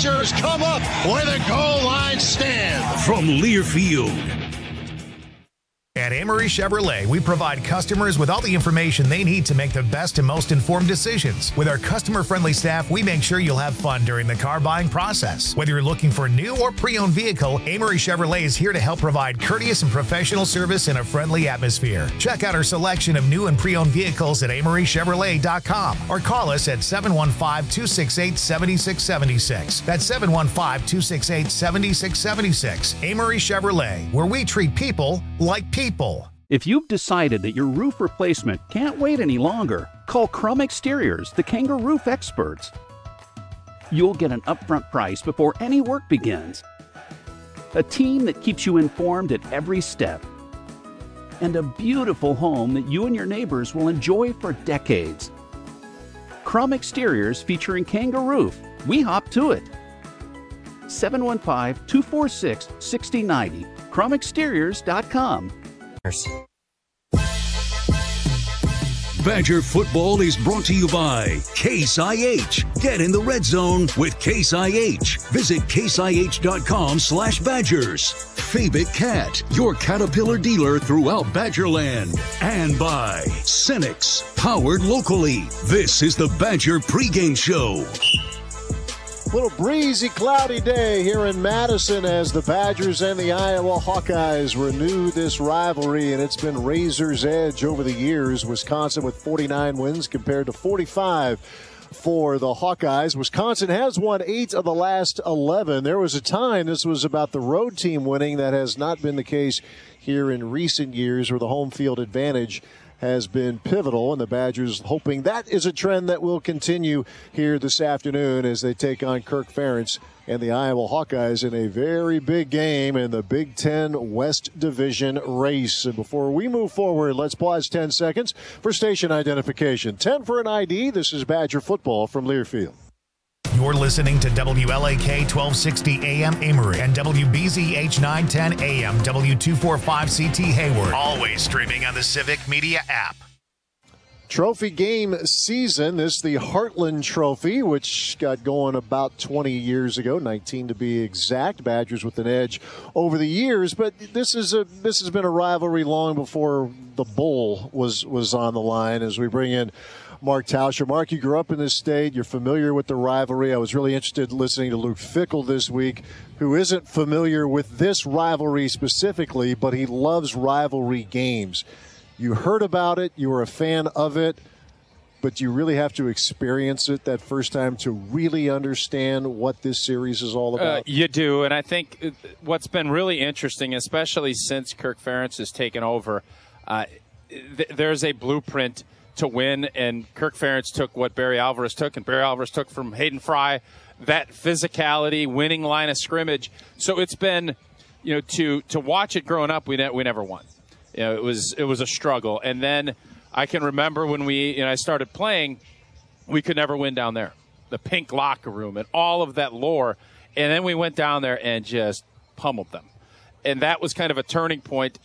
Badgers come up with a goal line stand. From Learfield. At Amory Chevrolet, we provide customers with all the information they need to make the best and most informed decisions. With our customer-friendly staff, we make sure you'll have fun during the car buying process. Whether you're looking for a new or pre-owned vehicle, Amory Chevrolet is here to help provide courteous and professional service in a friendly atmosphere. Check out our selection of new and pre-owned vehicles at AmoryChevrolet.com or call us at 715-268-7676. That's 715-268-7676. Amory Chevrolet, where we treat people like people. If you've decided that your roof replacement can't wait any longer, call Crum Exteriors, the Kangaroo Roof experts. You'll get an upfront price before any work begins. A team that keeps you informed at every step. And a beautiful home that you and your neighbors will enjoy for decades. Crum Exteriors featuring Kangaroo Roof. We hop to it. 715-246-6090. CrumExteriors.com. Badger football is brought to you by Case IH. Get in the red zone with Case IH. Visit caseih.com/Badgers. Fabic Cat, your Caterpillar dealer throughout Badgerland. And by Cenex, powered locally. This is the Badger pregame show. Little breezy, cloudy day here in Madison as the Badgers and the Iowa Hawkeyes renew this rivalry, and it's been razor's edge over the years. Wisconsin with 49 wins compared to 45 for the Hawkeyes. Wisconsin has won 8 of the last 11. There was a time this was about the road team winning. That has not been the case here in recent years, where the home field advantage has been pivotal, and the Badgers hoping that is a trend that will continue here this afternoon as they take on Kirk Ferentz and the Iowa Hawkeyes in a very big game in the Big Ten West Division race. And before we move forward, let's pause 10 seconds for station identification. 10 for an ID. This is Badger football from Learfield. You're listening to WLAK 1260 AM Amory and WBZH 910 AM W245CT Hayward. Always streaming on the Civic Media app. Trophy game season. This is the Heartland Trophy, which got going about 20 years ago, 19 to be exact. Badgers with an edge over the years, but this has been a rivalry long before the Bowl was on the line. As we bring in Mark Tauscher. Mark, you grew up in this state. You're familiar with the rivalry. I was really interested in listening to Luke Fickell this week, who isn't familiar with this rivalry specifically, but he loves rivalry games. You heard about it. You were a fan of it, but you really have to experience it that first time to really understand what this series is all about. You do, and I think what's been really interesting, especially since Kirk Ferentz has taken over, there's a blueprint to win, and Kirk Ferentz took what Barry Alvarez took, and Barry Alvarez took from Hayden Fry, that physicality, winning line of scrimmage. So it's been, to watch it growing up, we never won. It was a struggle. And then I can remember when I started playing, we could never win down there. The pink locker room and all of that lore. And then we went down there and just pummeled them. And that was kind of a turning point,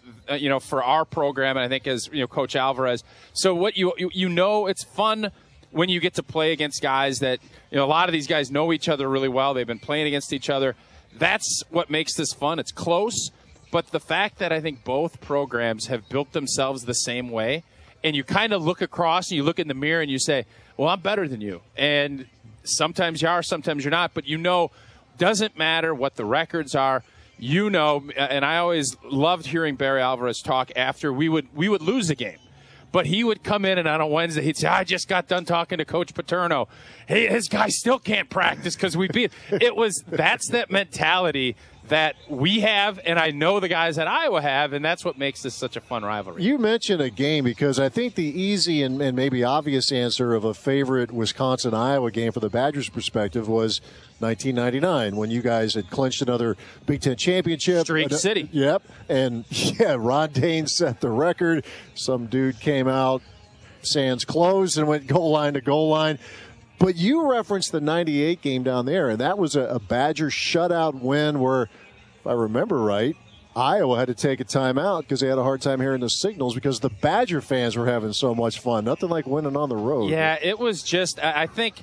for our program, and I think as Coach Alvarez. So what it's fun when you get to play against guys that a lot of these guys know each other really well. They've been playing against each other. That's what makes this fun. It's close, but the fact that I think both programs have built themselves the same way, and you kind of look across and you look in the mirror and you say, "Well, I'm better than you," and sometimes you are, sometimes you're not, but doesn't matter what the records are. And I always loved hearing Barry Alvarez talk after we would lose a game. But he would come in, and on a Wednesday, he'd say, "I just got done talking to Coach Paterno. Hey, his guy still can't practice because we beat." That's that mentality that we have, and I know the guys at Iowa have, and that's what makes this such a fun rivalry. You mentioned a game because I think the easy and maybe obvious answer of a favorite Wisconsin-Iowa game for the Badgers' perspective was 1999 when you guys had clinched another Big Ten championship. Streak City. Yep. And, Ron Dane set the record. Some dude came out, sans clothes, and went goal line to goal line. But you referenced the 98 game down there, and that was a Badger shutout win where, if I remember right, Iowa had to take a timeout because they had a hard time hearing the signals because the Badger fans were having so much fun. Nothing like winning on the road. Yeah, it was just, I think,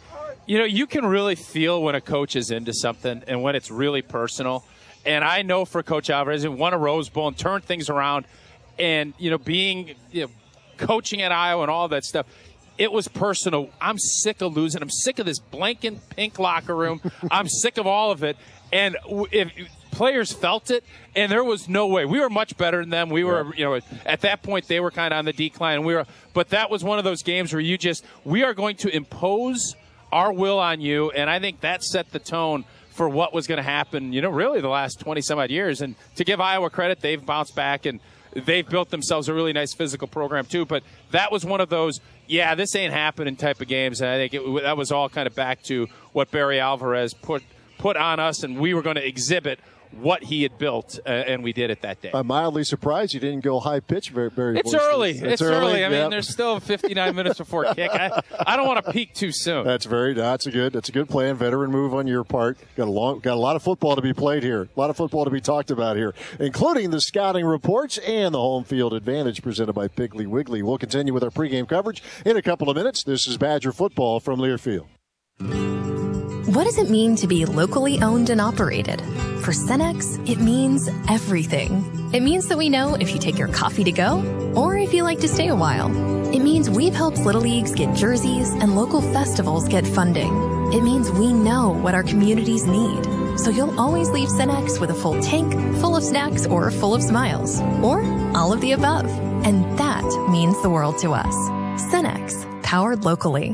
You can really feel when a coach is into something and when it's really personal. And I know for Coach Alvarez, he won a Rose Bowl and turned things around. And, being, coaching at Iowa and all that stuff, it was personal. I'm sick of losing. I'm sick of this blank and pink locker room. I'm sick of all of it. And if players felt it, and there was no way. We were much better than them. We were, at that point, they were kind of on the decline. But that was one of those games where we are going to impose our will on you. And I think that set the tone for what was going to happen, really the last 20-some-odd years. And to give Iowa credit, they've bounced back, and they've built themselves a really nice physical program, too. But that was one of those, this ain't happening type of games. And I think that was all kind of back to what Barry Alvarez put on us, and we were going to exhibit what he had built, and we did it that day. I'm mildly surprised you didn't go high pitch very It's early. It's early. I mean, there's still 59 minutes before kick. I don't want to peak too soon. That's a good plan. Veteran move on your part. Got a lot of football to be played here. A lot of football to be talked about here, including the scouting reports and the home field advantage presented by Piggly Wiggly. We'll continue with our pregame coverage in a couple of minutes. This is Badger football from Learfield. What does it mean to be locally owned and operated? For Cenex, it means everything. It means that we know if you take your coffee to go or if you like to stay a while. It means we've helped Little Leagues get jerseys and local festivals get funding. It means we know what our communities need. So you'll always leave Cenex with a full tank, full of snacks, or full of smiles. Or all of the above. And that means the world to us. Cenex, powered locally.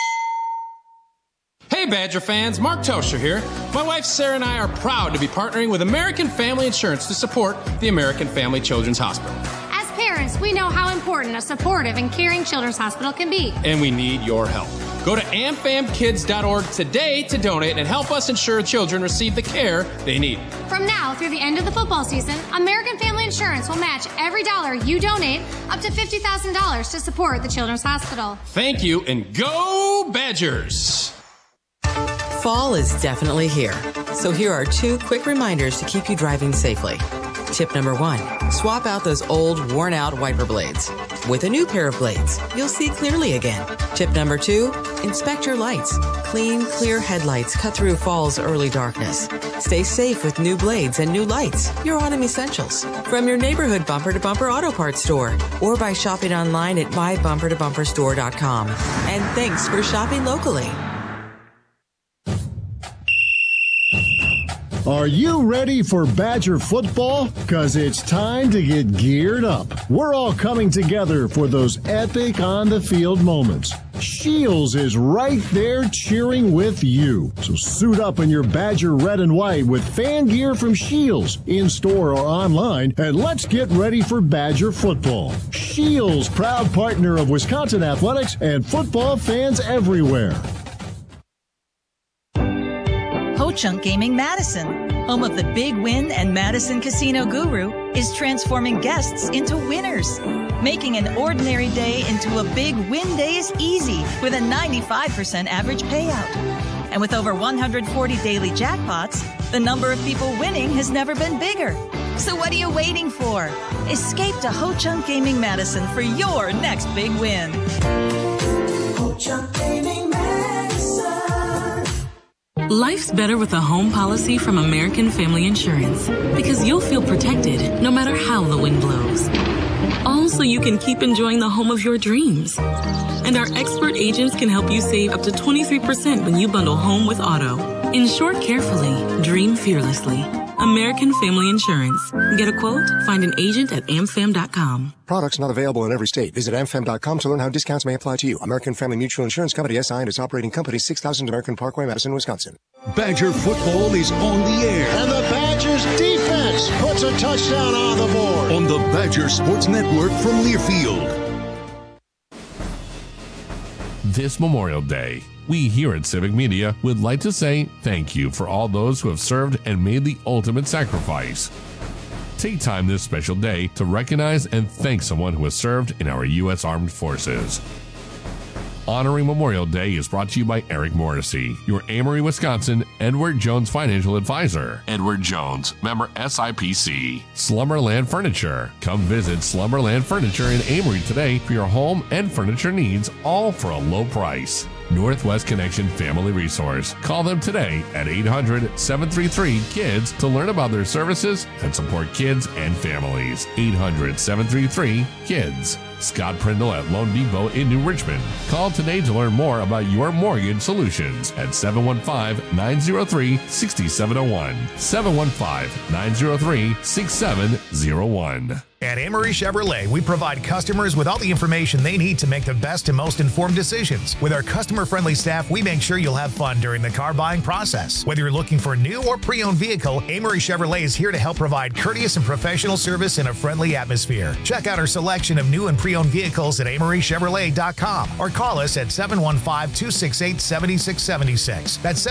Hey Badger fans, Mark Toscher here. My wife Sarah and I are proud to be partnering with American Family Insurance to support the American Family Children's Hospital. As parents, we know how important a supportive and caring children's hospital can be. And we need your help. Go to amfamkids.org today to donate and help us ensure children receive the care they need. From now through the end of the football season, American Family Insurance will match every dollar you donate up to $50,000 to support the Children's Hospital. Thank you, and go Badgers! Fall is definitely here, so here are 2 quick reminders to keep you driving safely. Tip number 1, swap out those old, worn-out wiper blades. With a new pair of blades, you'll see clearly again. Tip number 2, inspect your lights. Clean, clear headlights cut through fall's early darkness. Stay safe with new blades and new lights. Your autumn essentials. From your neighborhood Bumper to Bumper Auto Parts store or by shopping online at mybumpertobumperstore.com. And thanks for shopping locally. Are you ready for Badger football? Because it's time to get geared up. We're all coming together for those epic on-the-field moments. Shields is right there cheering with you. So suit up in your Badger red and white with fan gear from Shields, in-store or online, and let's get ready for Badger football. Shields, proud partner of Wisconsin Athletics and football fans everywhere. Ho-Chunk Gaming Madison, home of the Big Win and Madison Casino Guru, is transforming guests into winners. Making an ordinary day into a big win day is easy with a 95% average payout. And with over 140 daily jackpots, the number of people winning has never been bigger. So what are you waiting for? Escape to Ho-Chunk Gaming Madison for your next big win. Ho-Chunk Gaming Madison. Life's better with a home policy from American Family Insurance because you'll feel protected no matter how the wind blows. All so you can keep enjoying the home of your dreams. And our expert agents can help you save up to 23% when you bundle home with auto. Insure carefully, dream fearlessly. American Family Insurance. Get a quote? Find an agent at amfam.com. Products not available in every state. Visit amfam.com to learn how discounts may apply to you. American Family Mutual Insurance Company, SI, and its operating company, 6000 American Parkway, Madison, Wisconsin. Badger football is on the air. And the Badgers defense puts a touchdown on the board. On the Badger Sports Network from Learfield. This Memorial Day, we here at Civic Media would like to say thank you for all those who have served and made the ultimate sacrifice. Take time this special day to recognize and thank someone who has served in our U.S. Armed Forces. Honoring Memorial Day is brought to you by Eric Morrissey, your Amory, Wisconsin, Edward Jones financial advisor. Edward Jones, member SIPC. Slumberland Furniture. Come visit Slumberland Furniture in Amory today for your home and furniture needs, all for a low price. Northwest Connection Family Resource. Call them today at 800-733-KIDS to learn about their services and support kids and families. 800-733-KIDS. Scott Prindle at Loan Depot in New Richmond. Call today to learn more about your mortgage solutions at 715-903-6701. 715-903-6701. At Amory Chevrolet, we provide customers with all the information they need to make the best and most informed decisions. With our customer-friendly staff, we make sure you'll have fun during the car buying process. Whether you're looking for a new or pre-owned vehicle, Amory Chevrolet is here to help provide courteous and professional service in a friendly atmosphere. Check out our selection of new and pre-owned vehicles at AmoryChevrolet.com or call us at 715-268-7676. That's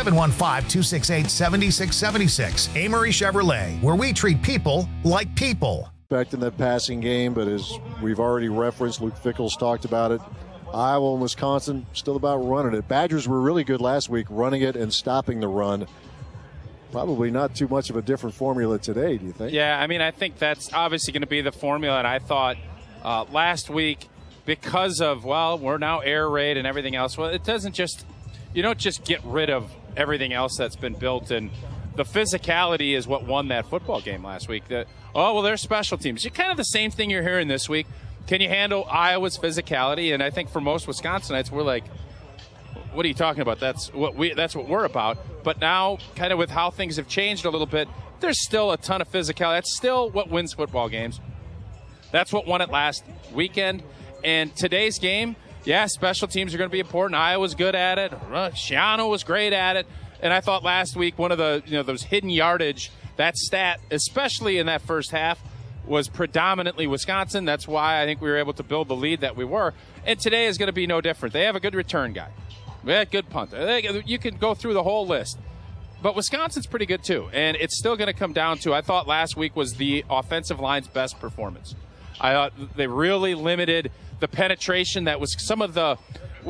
715-268-7676. Amory Chevrolet, where we treat people like people. In that passing game, but as we've already referenced, Luke Fickell's talked about it. Iowa and Wisconsin still about running it. Badgers were really good last week running it and stopping the run. Probably not too much of a different formula today, do you think? Yeah, I mean, I think that's obviously going to be the formula, and I thought last week, because of, well, we're now air raid and everything else, well, it doesn't just, you don't just get rid of everything else that's been built, and the physicality is what won that football game last week. They're special teams. You're kind of the same thing you're hearing this week. Can you handle Iowa's physicality? And I think for most Wisconsinites, we're like, what are you talking about? That's what we're about. But now, kind of with how things have changed a little bit, there's still a ton of physicality. That's still what wins football games. That's what won it last weekend. And today's game, yeah, special teams are going to be important. Iowa's good at it. Shiano was great at it. And I thought last week one of the those hidden yardage, that stat, especially in that first half, was predominantly Wisconsin. That's why I think we were able to build the lead that we were. And today is going to be no different. They have a good return guy. They have a good punter. You can go through the whole list. But Wisconsin's pretty good too. And it's still going to come down to, I thought last week was the offensive line's best performance. I thought they really limited the penetration that was some of the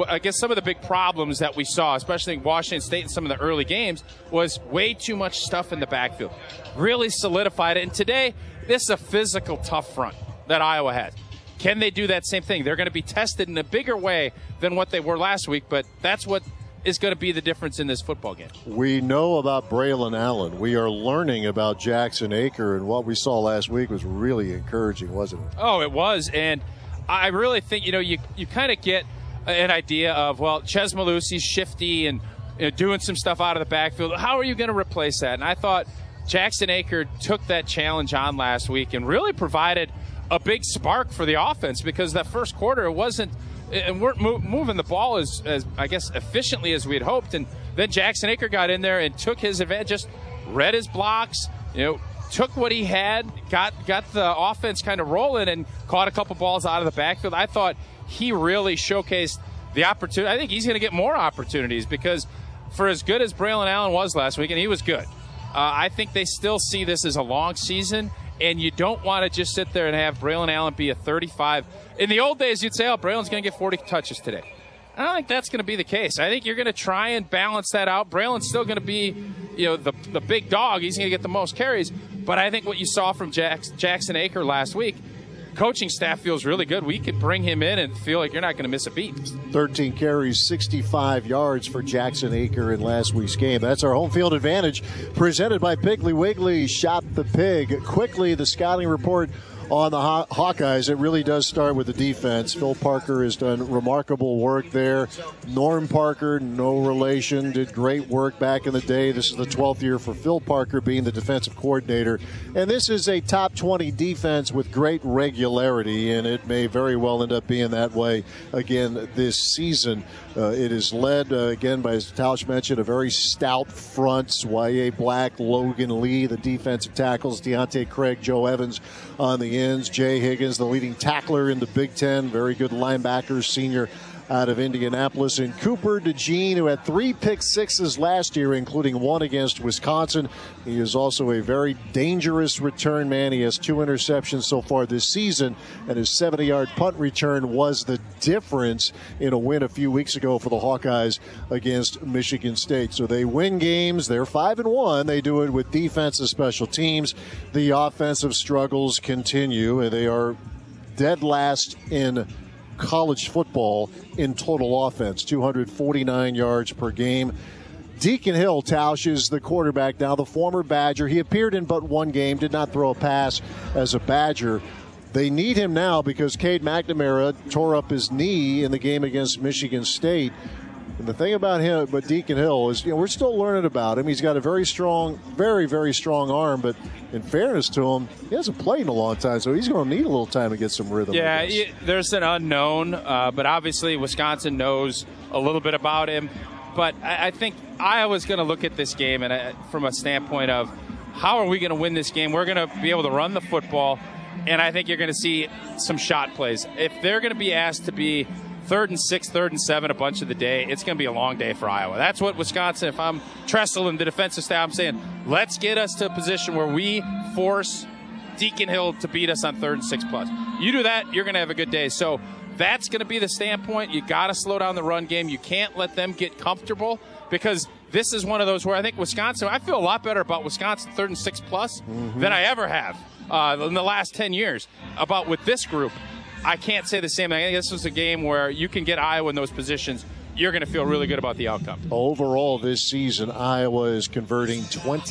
big problems that we saw, especially in Washington State in some of the early games, was way too much stuff in the backfield. Really solidified it. And today, this is a physical, tough front that Iowa has. Can they do that same thing? They're going to be tested in a bigger way than what they were last week, but that's what is going to be the difference in this football game. We know about Braylon Allen. We are learning about Jackson Aker, and what we saw last week was really encouraging, wasn't it? Oh, it was. And I really think, you kind of get an idea of, well, Ches Malusi's shifty and doing some stuff out of the backfield. How are you going to replace that? And I thought Jackson Aker took that challenge on last week and really provided a big spark for the offense, because that first quarter it wasn't, and weren't moving the ball as I guess efficiently as we had hoped. And then Jackson Aker got in there and took his advantage, just read his blocks, took what he had, got the offense kind of rolling, and caught a couple balls out of the backfield. I thought he really showcased the opportunity. I think he's going to get more opportunities, because for as good as Braylon Allen was last week, and he was good, I think they still see this as a long season, and you don't want to just sit there and have Braylon Allen be a 35. In the old days, you'd say, Braylon's going to get 40 touches today. I don't think that's going to be the case. I think you're going to try and balance that out. Braylon's still going to be, the big dog. He's going to get the most carries. But I think what you saw from Jackson Aker last week, coaching staff feels really good. We could bring him in and feel like you're not going to miss a beat. 13 carries, 65 yards for Jackson Aker in last week's game. That's our home field advantage, presented by Piggly Wiggly. Shop the pig. Quickly, the scouting report on the Hawkeyes. It really does start with the defense. Phil Parker has done remarkable work there. Norm Parker, no relation, did great work back in the day. This is the 12th year for Phil Parker being the defensive coordinator. And this is a top 20 defense with great regularity, and it may very well end up being that way again this season. It is led, again, by, as Tausch mentioned, a very stout front. Y.A. Black, Logan Lee, the defensive tackles, Deontay Craig, Joe Evans on the ends. Jay Higgins, the leading tackler in the Big Ten. Very good linebacker, senior out of Indianapolis. And Cooper DeJean, who had 3 pick sixes last year, including one against Wisconsin. He is also a very dangerous return man. He has 2 interceptions so far this season, and his 70-yard punt return was the difference in a win a few weeks ago for the Hawkeyes against Michigan State. So they win games. They're 5-1. They do it with defense and special teams. The offensive struggles continue, and they are dead last in college football in total offense, 249 yards per game. Deacon Hill, Tausch, is the quarterback now, the former Badger. He appeared in but one game, did not throw a pass as a Badger. They need him now because Cade McNamara tore up his knee in the game against Michigan State. And the thing about him, but Deacon Hill, is we're still learning about him. He's got a very strong, very, very strong arm, but in fairness to him, he hasn't played in a long time, so he's going to need a little time to get some rhythm. Yeah, there's an unknown, but obviously Wisconsin knows a little bit about him. But I think Iowa's going to look at this game and from a standpoint of how are we going to win this game? We're going to be able to run the football, and I think you're going to see some shot plays. If they're going to be asked to be 3rd and 6, 3rd and 7 a bunch of the day, it's going to be a long day for Iowa. That's what Wisconsin, if I'm Tressel and the defensive staff, I'm saying, let's get us to a position where we force Deacon Hill to beat us on 3rd and 6 plus. You do that, you're going to have a good day. So that's going to be the standpoint. You got to slow down the run game. You can't let them get comfortable because this is one of those where I think Wisconsin, I feel a lot better about Wisconsin 3rd and 6 plus than I ever have in the last 10 years. About with this group, I can't say the same. I think this was a game where you can get Iowa in those positions. You're going to feel really good about the outcome. Overall this season, Iowa is converting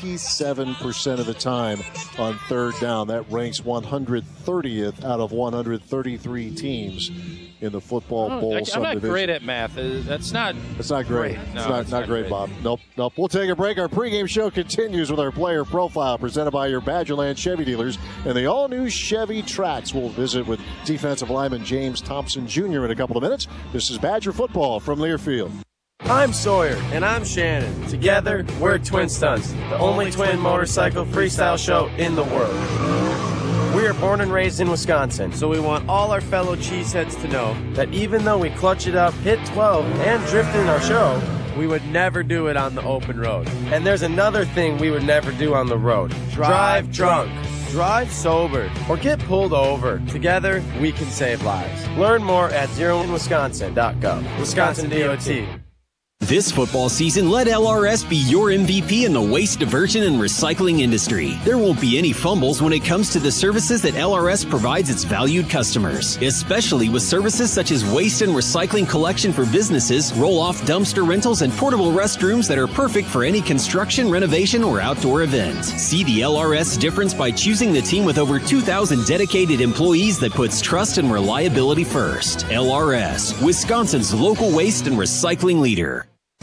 27% of the time on 3rd down. That ranks 130th out of 133 teams in the football bowl subdivision. I'm not great at math. That's not great. No, it's not great, Bob. Nope. We'll take a break. Our pregame show continues with our player profile presented by your Badgerland Chevy dealers and the all-new Chevy Trax. We'll visit with defensive lineman James Thompson Jr. in a couple of minutes. This is Badger football from Learfield. I'm Sawyer. And I'm Shannon. Together, we're Twin Stunts, the only twin motorcycle freestyle show in the world. We are born and raised in Wisconsin, so we want all our fellow cheeseheads to know that even though we clutch it up, hit 12, and drift in our show, we would never do it on the open road. And there's another thing we would never do on the road. Drive drunk, drive sober, or get pulled over. Together, we can save lives. Learn more at zeroinwisconsin.gov. Wisconsin DOT. This football season, let LRS be your MVP in the waste diversion and recycling industry. There won't be any fumbles when it comes to the services that LRS provides its valued customers, especially with services such as waste and recycling collection for businesses, roll-off dumpster rentals, and portable restrooms that are perfect for any construction, renovation, or outdoor event. See the LRS difference by choosing the team with over 2,000 dedicated employees that puts trust and reliability first. LRS, Wisconsin's local waste and recycling leader.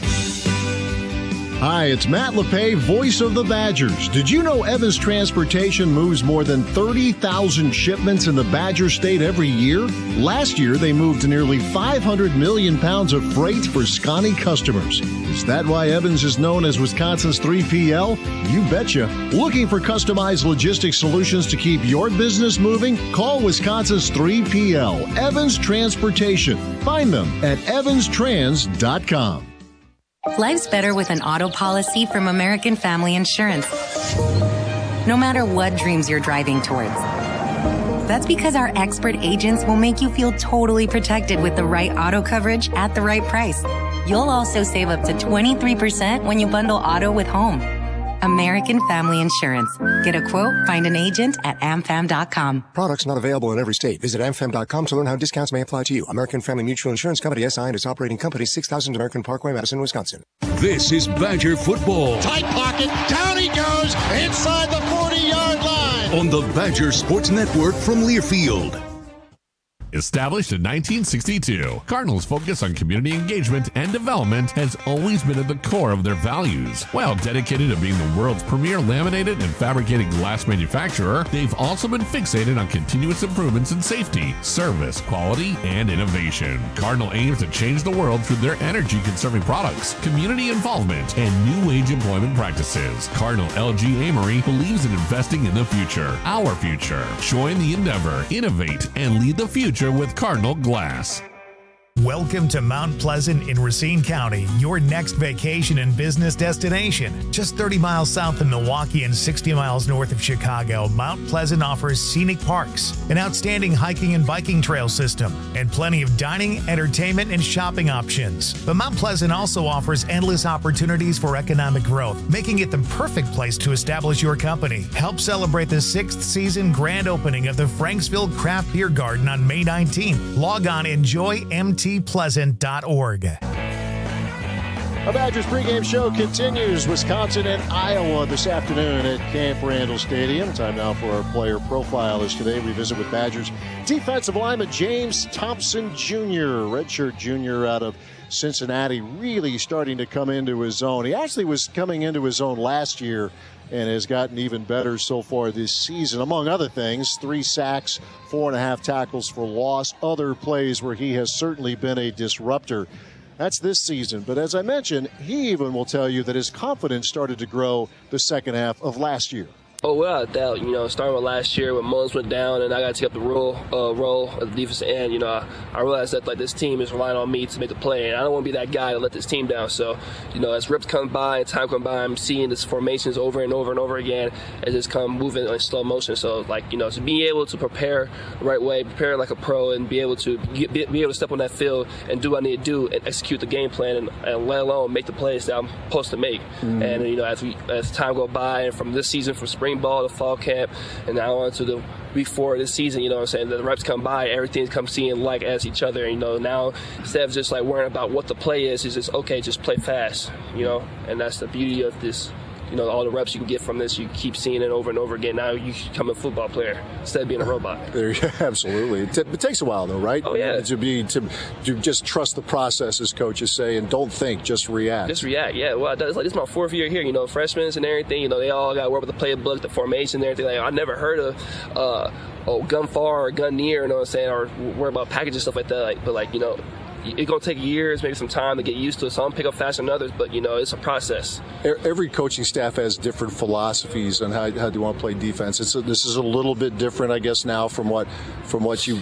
Hi, it's Matt LePay, voice of the Badgers. Did you know Evans Transportation moves more than 30,000 shipments in the Badger State every year? Last year, they moved nearly 500 million pounds of freight for Scotty customers. Is that why Evans is known as Wisconsin's 3PL? You betcha. Looking for customized logistics solutions to keep your business moving? Call Wisconsin's 3PL, Evans Transportation. Find them at evanstrans.com. Life's better with an auto policy from American Family Insurance. No matter what dreams you're driving towards. That's because our expert agents will make you feel totally protected with the right auto coverage at the right price. You'll also save up to 23% when you bundle auto with home. American Family Insurance. Get a quote, find an agent at amfam.com. Products not available in every state. Visit amfam.com to learn how discounts may apply to you. American Family Mutual Insurance Company, SI, and its operating company, 6000 American Parkway, Madison, Wisconsin. This is Badger football. Tight pocket, down he goes, inside the 40-yard line. On the Badger Sports Network from Learfield. Established in 1962, Cardinals' focus on community engagement and development has always been at the core of their values. While dedicated to being the world's premier laminated and fabricated glass manufacturer, they've also been fixated on continuous improvements in safety, service, quality, and innovation. Cardinal aims to change the world through their energy-conserving products, community involvement, and new age employment practices. Cardinal LG Amory believes in investing in the future, our future. Join the endeavor, innovate, and lead the future with Cardinal Glass. Welcome to Mount Pleasant in Racine County, your next vacation and business destination. Just 30 miles south of Milwaukee and 60 miles north of Chicago, Mount Pleasant offers scenic parks, an outstanding hiking and biking trail system, and plenty of dining, entertainment, and shopping options. But Mount Pleasant also offers endless opportunities for economic growth, making it the perfect place to establish your company. Help celebrate the 6th season grand opening of the Franksville Craft Beer Garden on May 19th. Log on enjoymtpleasant.org. A Badgers pregame show continues. Wisconsin and Iowa this afternoon at Camp Randall Stadium. Time now for our player profilers today. We visit with Badgers defensive lineman James Thompson Jr., redshirt junior out of Cincinnati, really starting to come into his own. He actually was coming into his own last year and has gotten even better so far this season. Among other things, 3 sacks, 4.5 tackles for loss, other plays where he has certainly been a disruptor. That's this season. But as I mentioned, he even will tell you that his confidence started to grow the second half of last year. Oh, without a doubt, starting with last year when Mullins went down and I got to take up the role of the defensive end, I realized that this team is relying on me to make the play, and I don't want to be that guy to let this team down. So, as reps come by and time come by, I'm seeing these formations over and over and over again as it's come moving in slow motion. So, to be able to prepare the right way, prepare like a pro, and be able to be able to step on that field and do what I need to do and execute the game plan and let alone make the plays that I'm supposed to make. Mm-hmm. And, as time goes by, and from this season, from spring ball to fall camp, and now on to the week 4 of this season, the reps come by, everything comes seeing like as each other. Now instead of just worrying about what the play is, it's just okay, just play fast, and that's the beauty of this. All the reps you can get from this, you keep seeing it over and over again. Now you become a football player instead of being a robot. Absolutely. It takes a while, though, right? Oh, yeah. To just trust the process, as coaches say, and don't think, just react. Just react, yeah. Well, this is my 4th year here. Freshmen and everything, they all got to work with the playbook, the formation and everything. I never heard of gun far or gun near, or worry about packaging, stuff like that. It's going to take years, maybe some time to get used to it. Some pick up faster than others, but, it's a process. Every coaching staff has different philosophies on how they want to play defense. This is a little bit different, I guess, now from what you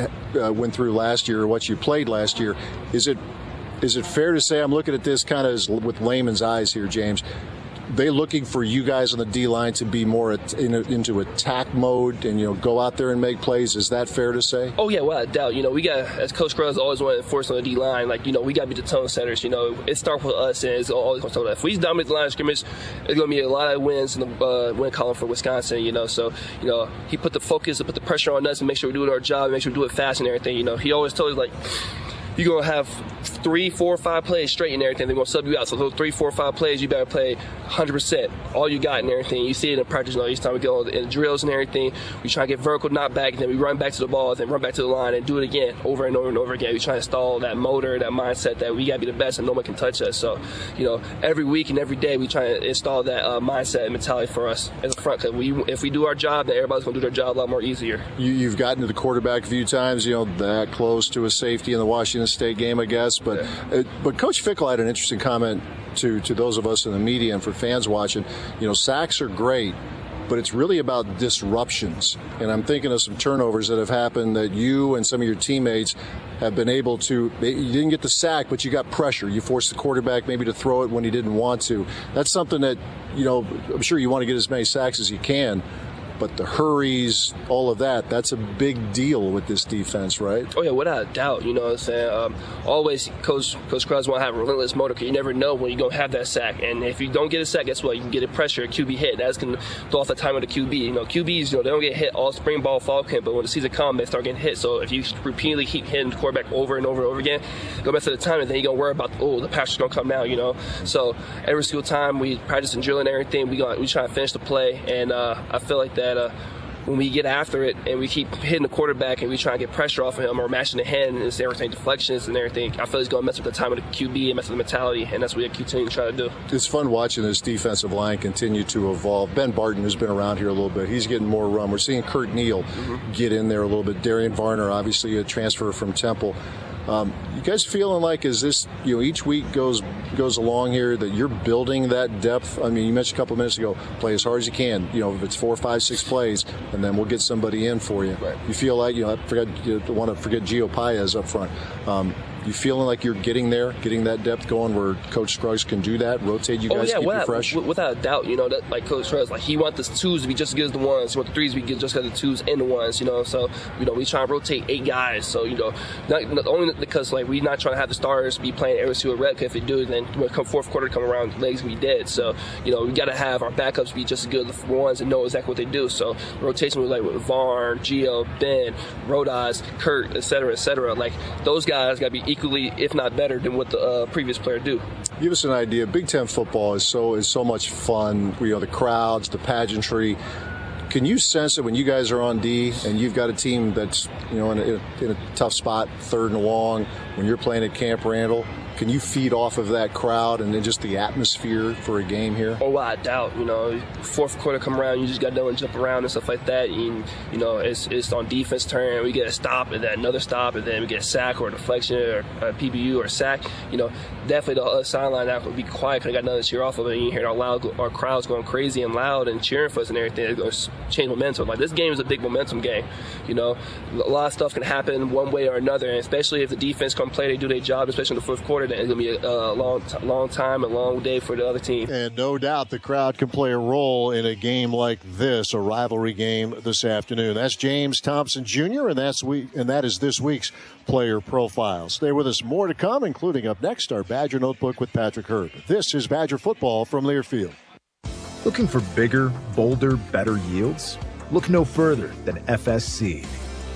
went through last year or what you played last year. Is it fair to say, I'm looking at this kind of with layman's eyes here, James, they looking for you guys on the D-line to be more into attack mode and, go out there and make plays? Is that fair to say? Oh, yeah, without a doubt. We got, as Coach Scruggs always wanted to enforce on the D-line, we got to be the tone setters. It starts with us, and it's always going to start with us. If we dominate the line of scrimmage, it's going to be a lot of wins in the win column for Wisconsin, So, he put the focus and put the pressure on us and make sure we do our job and make sure we do it fast and everything. He always told us, you're going to have 3, 4, 5 plays straight and everything. They're going to sub you out. So those 3, 4, 5 plays, you better play 100%. All you got and everything. You see it in practice. Each time we go in drills and everything, we try to get vertical knockback, and then we run back to the ball, then run back to the line and do it again over and over and over again. We try to install that motor, that mindset that we got to be the best and no one can touch us. So, every week and every day we try to install that mindset and mentality for us as a front. Because if we do our job, then everybody's going to do their job a lot more easier. You've gotten to the quarterback a few times, that close to a safety in the Washington State game, I guess. But Coach Fickell had an interesting comment to those of us in the media and for fans watching. Sacks are great, but it's really about disruptions. And I'm thinking of some turnovers that have happened that you and some of your teammates have been able to. You didn't get the sack, but you got pressure. You forced the quarterback maybe to throw it when he didn't want to. That's something that, I'm sure you want to get as many sacks as you can. But the hurries, all of that's a big deal with this defense, right? Oh, yeah, without a doubt. You know what I'm saying? Always, Coach Krause want to have a relentless motor because you never know when you're going to have that sack. And if you don't get a sack, guess what? You can get a pressure, a QB hit. That's going to throw off the time of the QB. QBs, they don't get hit all spring ball, fall camp, but when the season comes, they start getting hit. So if you repeatedly keep hitting the quarterback over and over and over again, go back to the time, and then you're going to worry about, the passer's going to come now, So every single time we practice and drill and everything, we try to finish the play. And I feel like that when we get after it and we keep hitting the quarterback and we try to get pressure off of him or matching the hand and everything, deflections and everything, I feel he's going to mess with the time of the QB and mess with the mentality, and that's what we continue to try to do. It's fun watching this defensive line continue to evolve. Ben Barton has been around here a little bit. He's getting more run. We're seeing Kurt Neal get in there a little bit. Darian Varner, obviously a transfer from Temple. You guys feeling like as this, each week goes along here that you're building that depth? I mean, you mentioned a couple of minutes ago, play as hard as you can. If it's 4, 5, 6 plays, and then we'll get somebody in for you. Right. You feel like, I don't want to forget Gio Paez up front. You feeling like you're getting there, getting that depth going where Coach Scruggs can do that, rotate you guys, keep you fresh? Without a doubt, that like Coach Scruggs, like he wants the twos to be just as good as the ones. He wants the threes to be good just as the twos and the ones, So, we try and rotate 8 guys. So, not only because like we're not trying to have the starters be playing every single rep. If they do, then when come fourth quarter come around, the legs gonna be dead. So, we got to have our backups be just as good as the ones and know exactly what they do. So, rotation was like with Varn, Gio, Ben, Rodas, Kurt, et cetera. Like those guys got to be equally, if not better, than what the previous player do. Give us an idea. Big Ten football is so much fun. The crowds, the pageantry. Can you sense it when you guys are on D and you've got a team that's in a tough spot, 3rd and long, when you're playing at Camp Randall? Can you feed off of that crowd and then just the atmosphere for a game here? Oh, I doubt. Fourth quarter come around, you just got to know and jump around and stuff like that. And, it's on defense turn. We get a stop and then another stop and then we get a sack or a deflection or a PBU or a sack. Definitely the other sideline that would be quiet because I got nothing to cheer off of. And you hear our crowds going crazy and loud and cheering for us and everything. It's going to change momentum. Like this game is a big momentum game. A lot of stuff can happen one way or another, and especially if the defense come play, they do their job, especially in the fourth quarter. Then it's going to be a long time, a long day for the other team. And no doubt the crowd can play a role in a game like this, a rivalry game this afternoon. That's James Thompson Jr., and that is this week's Player Profile. Stay with us. More to come, including up next, our Badger Notebook with Patrick Herb. This is Badger Football from Learfield. Looking for bigger, bolder, better yields? Look no further than FS Seed.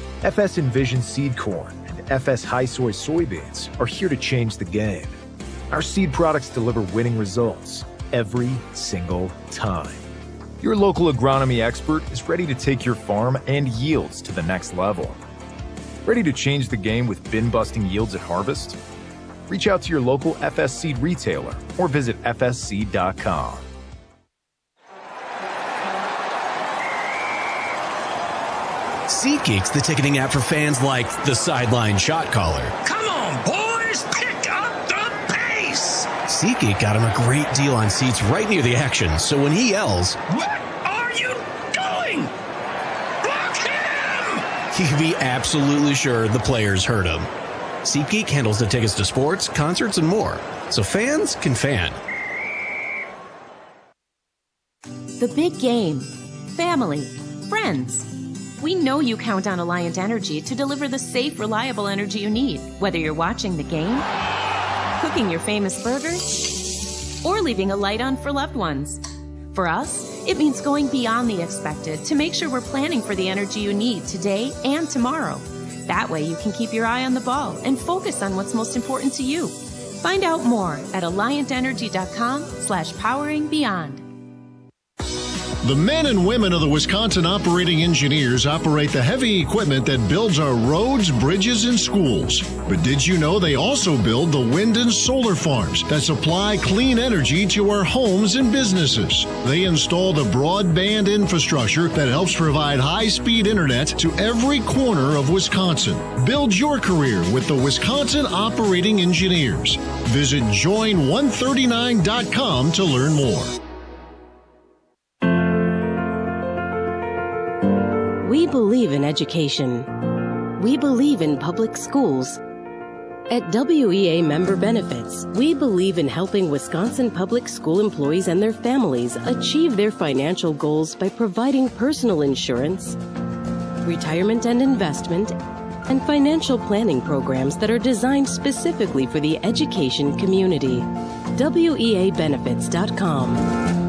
FS Envision Seed Corn and FS High Soy soybeans are here to change the game. Our seed products deliver winning results every single time. Your local agronomy expert is ready to take your farm and yields to the next level. Ready to change the game with bin-busting yields at harvest? Reach out to your local FS Seed retailer or visit fsseed.com. SeatGeek's the ticketing app for fans like the sideline shot caller. Come on, boys, pick up the pace! SeatGeek got him a great deal on seats right near the action, so when he yells, "What are you doing? Block him!" he can be absolutely sure the players heard him. SeatGeek handles the tickets to sports, concerts, and more, so fans can fan. The big game. Family. Friends. We know you count on Alliant Energy to deliver the safe, reliable energy you need, whether you're watching the game, cooking your famous burgers, or leaving a light on for loved ones. For us, it means going beyond the expected to make sure we're planning for the energy you need today and tomorrow. That way you can keep your eye on the ball and focus on what's most important to you. Find out more at alliantenergy.com/poweringbeyond. The men and women of the Wisconsin Operating Engineers operate the heavy equipment that builds our roads, bridges, and schools. But did you know they also build the wind and solar farms that supply clean energy to our homes and businesses? They install the broadband infrastructure that helps provide high-speed internet to every corner of Wisconsin. Build your career with the Wisconsin Operating Engineers. Visit join139.com to learn more. We believe in education. We believe in public schools. At WEA Member Benefits, we believe in helping Wisconsin public school employees and their families achieve their financial goals by providing personal insurance, retirement and investment, and financial planning programs that are designed specifically for the education community. WEAbenefits.com.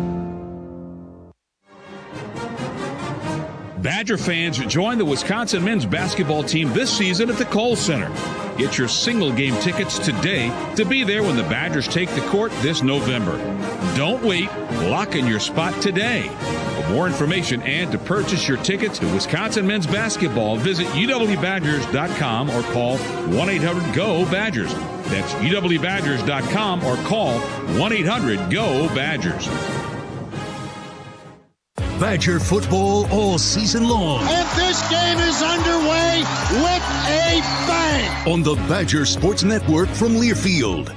Badger fans, join the Wisconsin men's basketball team this season at the Kohl Center. Get your single game tickets today to be there when the Badgers take the court this November. Don't wait. Lock in your spot today. For more information and to purchase your tickets to Wisconsin men's basketball, visit uwbadgers.com or call 1-800-GO-BADGERS. That's uwbadgers.com or call 1-800-GO-BADGERS. Badger football all season long. And this game is underway with a bang! On the Badger Sports Network from Learfield.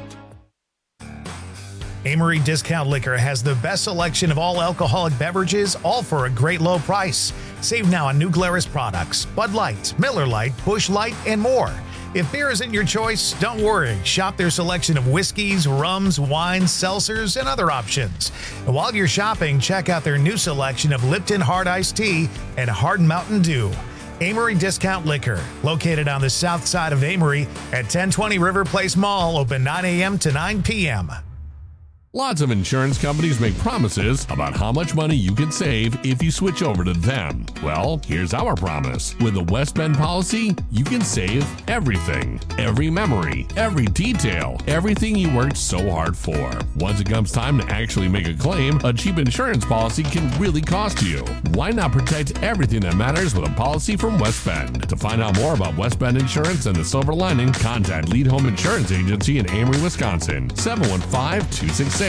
Amory Discount Liquor has the best selection of all alcoholic beverages, all for a great low price. Save now on New Glarus products, Bud Light, Miller Lite, Busch Light, and more. If beer isn't your choice, don't worry. Shop their selection of whiskeys, rums, wines, seltzers, and other options. And while you're shopping, check out their new selection of Lipton Hard Iced Tea and Hard Mountain Dew. Amory Discount Liquor, located on the south side of Amory at 1020 River Place Mall, open 9 a.m. to 9 p.m. Lots of insurance companies make promises about how much money you can save if you switch over to them. Well, here's our promise. With a West Bend policy, you can save everything. Every memory, every detail, everything you worked so hard for. Once it comes time to actually make a claim, a cheap insurance policy can really cost you. Why not protect everything that matters with a policy from West Bend? To find out more about West Bend Insurance and the silver lining, contact Lead Home Insurance Agency in Amory, Wisconsin. 715-268-7188.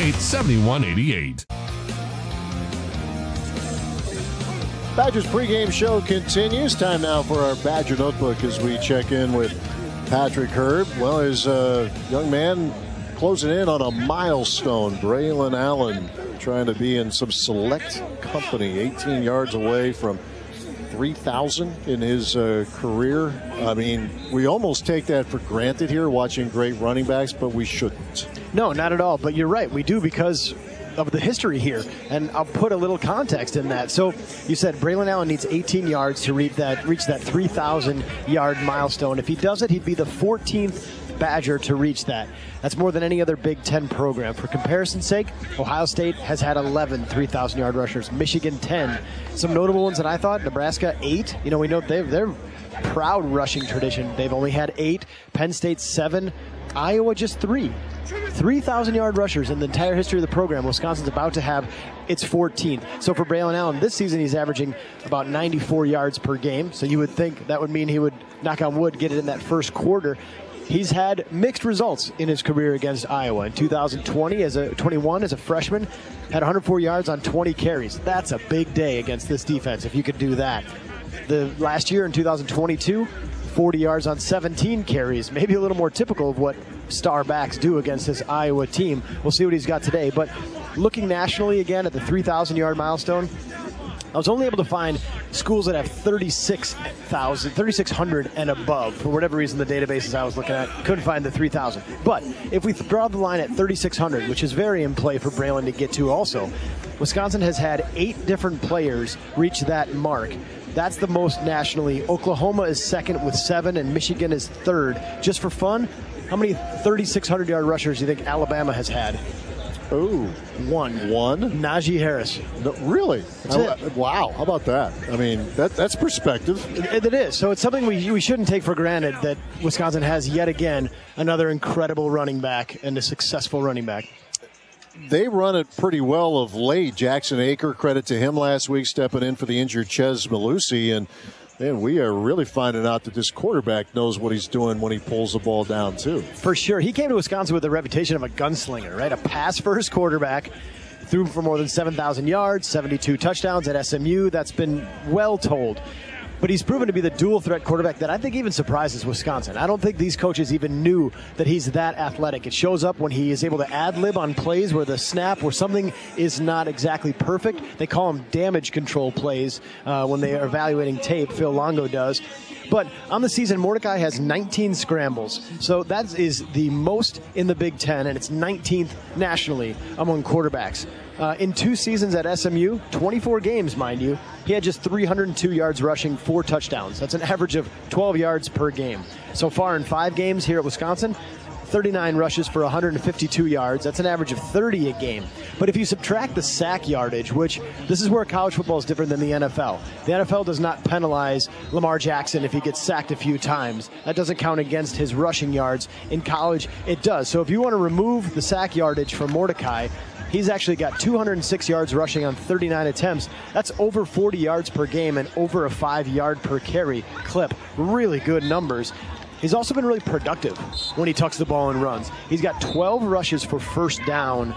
Badgers pregame show continues. Time now for our Badger Notebook as we check in with Patrick Herb. Well, his young man closing in on a milestone. Braylon Allen trying to be in some select company, 18 yards away from 3,000 in his career. I mean, we almost take that for granted here watching great running backs, but we shouldn't. No, not at all. But you're right. We do because of the history here. And I'll put a little context in that. So you said Braylon Allen needs 18 yards to reach that 3,000-yard milestone. If he does it, he'd be the 14th Badger to reach that. That's more than any other Big Ten program. For comparison's sake, Ohio State has had 11 3,000-yard rushers. Michigan, 10. Some notable ones that I thought, Nebraska, 8. You know, we know they're proud rushing tradition. They've only had 8. Penn State, 7. Iowa, just 3. 3,000-yard rushers in the entire history of the program. Wisconsin's about to have its 14th. So for Braylon Allen, this season he's averaging about 94 yards per game. So you would think that would mean he would, knock on wood, get it in that first quarter. He's had mixed results in his career against Iowa. In 2020, as a freshman, had 104 yards on 20 carries. That's a big day against this defense if you could do that. The last year in 2022, 40 yards on 17 carries, maybe a little more typical of what star backs do against this Iowa team. We'll see what he's got today. But looking nationally again at the 3,000-yard milestone, I was only able to find schools that have 3,600 and above. For whatever reason, the databases I was looking at couldn't find the 3,000. But if we draw the line at 3,600, which is very in play for Braylon to get to also, Wisconsin has had 8 different players reach that mark. That's the most nationally. Oklahoma is second with 7, and Michigan is third. Just for fun, how many 3,600-yard rushers do you think Alabama has had? Oh, one. Najee Harris. No, really? That's it. Wow. How about that? I mean, that's perspective. It is. So it's something we shouldn't take for granted that Wisconsin has yet again another incredible running back and a successful running back. They run it pretty well of late. Jackson Aker, credit to him last week, stepping in for the injured Ches Malusi. And man, we are really finding out that this quarterback knows what he's doing when he pulls the ball down, too. For sure. He came to Wisconsin with the reputation of a gunslinger, right? A pass-first quarterback. Threw for more than 7,000 yards, 72 touchdowns at SMU. That's been well told. But he's proven to be the dual-threat quarterback that I think even surprises Wisconsin. I don't think these coaches even knew that he's that athletic. It shows up when he is able to ad-lib on plays where the snap, where something is not exactly perfect. They call them damage control plays when they are evaluating tape. Phil Longo does. But on the season, Mordecai has 19 scrambles. So that is the most in the Big Ten, and it's 19th nationally among quarterbacks. In 2 seasons at SMU, 24 games, mind you, he had just 302 yards rushing, 4 touchdowns. That's an average of 12 yards per game. So far in 5 games here at Wisconsin, 39 rushes for 152 yards. That's an average of 30 a game. But if you subtract the sack yardage, which this is where college football is different than the NFL. The NFL does not penalize Lamar Jackson if he gets sacked a few times. That doesn't count against his rushing yards. In college, it does. So if you want to remove the sack yardage from Mordecai, he's actually got 206 yards rushing on 39 attempts. That's over 40 yards per game and over a 5-yard per carry clip. Really good numbers. He's also been really productive when he tucks the ball and runs. He's got 12 rushes for first down,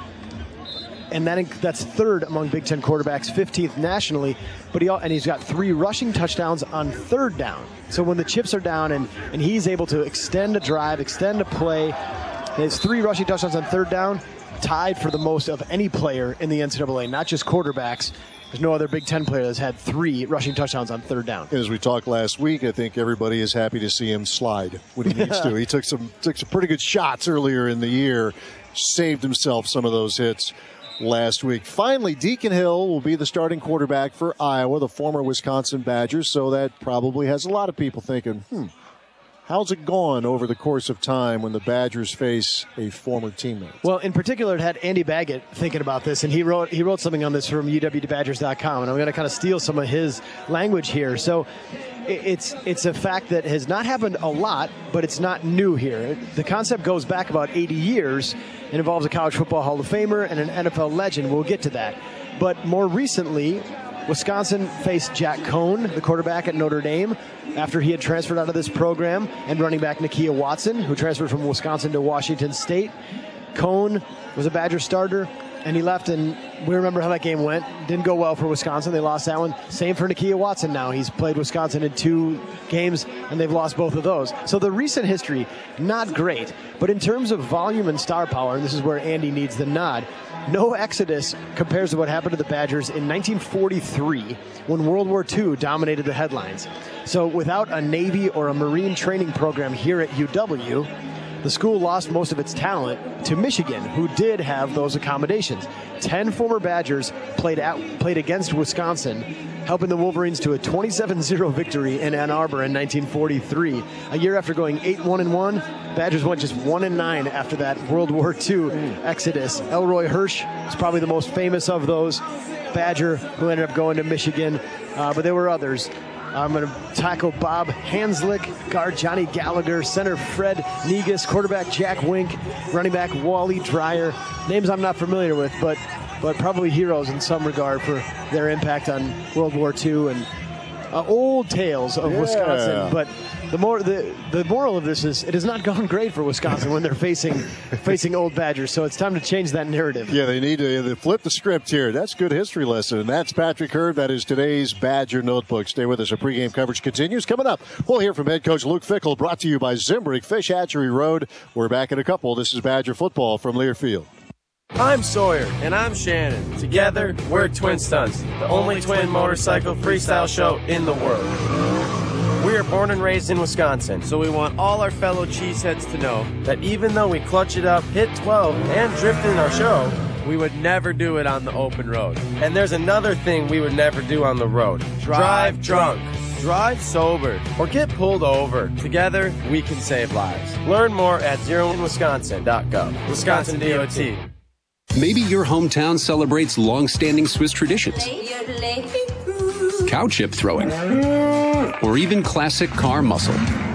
and that's third among Big Ten quarterbacks, 15th nationally. But he's got 3 rushing touchdowns on third down. So when the chips are down and he's able to extend a drive, extend a play, his 3 rushing touchdowns on third down, tied for the most of any player in the NCAA, not just quarterbacks. There's no other Big Ten player that's had 3 rushing touchdowns on third down. As we talked last week, I think everybody is happy to see him slide when he needs to. He took some pretty good shots earlier in the year, saved himself some of those hits last week. Finally, Deacon Hill will be the starting quarterback for Iowa, the former Wisconsin Badgers, so that probably has a lot of people thinking, how's it gone over the course of time when the Badgers face a former teammate? Well, in particular, it had Andy Baggett thinking about this, and he wrote something on this from UWBadgers.com, and I'm going to kind of steal some of his language here. So it's a fact that has not happened a lot, but it's not new here. The concept goes back about 80 years and involves a college football Hall of Famer and an NFL legend. We'll get to that. But more recently, Wisconsin faced Jack Cohn, the quarterback at Notre Dame, after he had transferred out of this program, and running back Nakia Watson, who transferred from Wisconsin to Washington State. Cohn was a Badger starter, and he left, and we remember how that game went. Didn't go well for Wisconsin. They lost that one. Same for Nakia Watson now. He's played Wisconsin in 2 games, and they've lost both of those. So the recent history, not great. But in terms of volume and star power, and this is where Andy needs the nod, no exodus compares to what happened to the Badgers in 1943 when World War II dominated the headlines. So without a Navy or a Marine training program here at UW, the school lost most of its talent to Michigan, who did have those accommodations. 10 former Badgers played against Wisconsin, helping the Wolverines to a 27-0 victory in Ann Arbor in 1943. A year after going 8-1-1, Badgers went just 1-9 after that World War II exodus. Elroy Hirsch is probably the most famous of those Badger who ended up going to Michigan, but there were others. I'm going to tackle Bob Hanslick, guard Johnny Gallagher, center Fred Negus, quarterback Jack Wink, running back Wally Dreyer. Names I'm not familiar with, but probably heroes in some regard for their impact on World War II and old tales of Wisconsin. But the moral of this is it has not gone great for Wisconsin when they're facing old Badgers. So it's time to change that narrative. Yeah, they need to flip the script here. That's a good history lesson. And that's Patrick Hurd. That is today's Badger Notebook. Stay with us. Our pregame coverage continues. Coming up, we'll hear from head coach Luke Fickell, brought to you by Zimbrick Fish Hatchery Road. We're back in a couple. This is Badger football from Learfield. I'm Sawyer. And I'm Shannon. Together, we're Twin Stunts, the only twin motorcycle freestyle show in the world. We are born and raised in Wisconsin, so we want all our fellow cheeseheads to know that even though we clutch it up, hit 12, and drift in our show, we would never do it on the open road. And there's another thing we would never do on the road. Drive drunk. Drive sober, or get pulled over. Together, we can save lives. Learn more at zeroinwisconsin.gov. Wisconsin DOT. Maybe your hometown celebrates long-standing Swiss traditions. Cow chip throwing. Or even classic car muscle.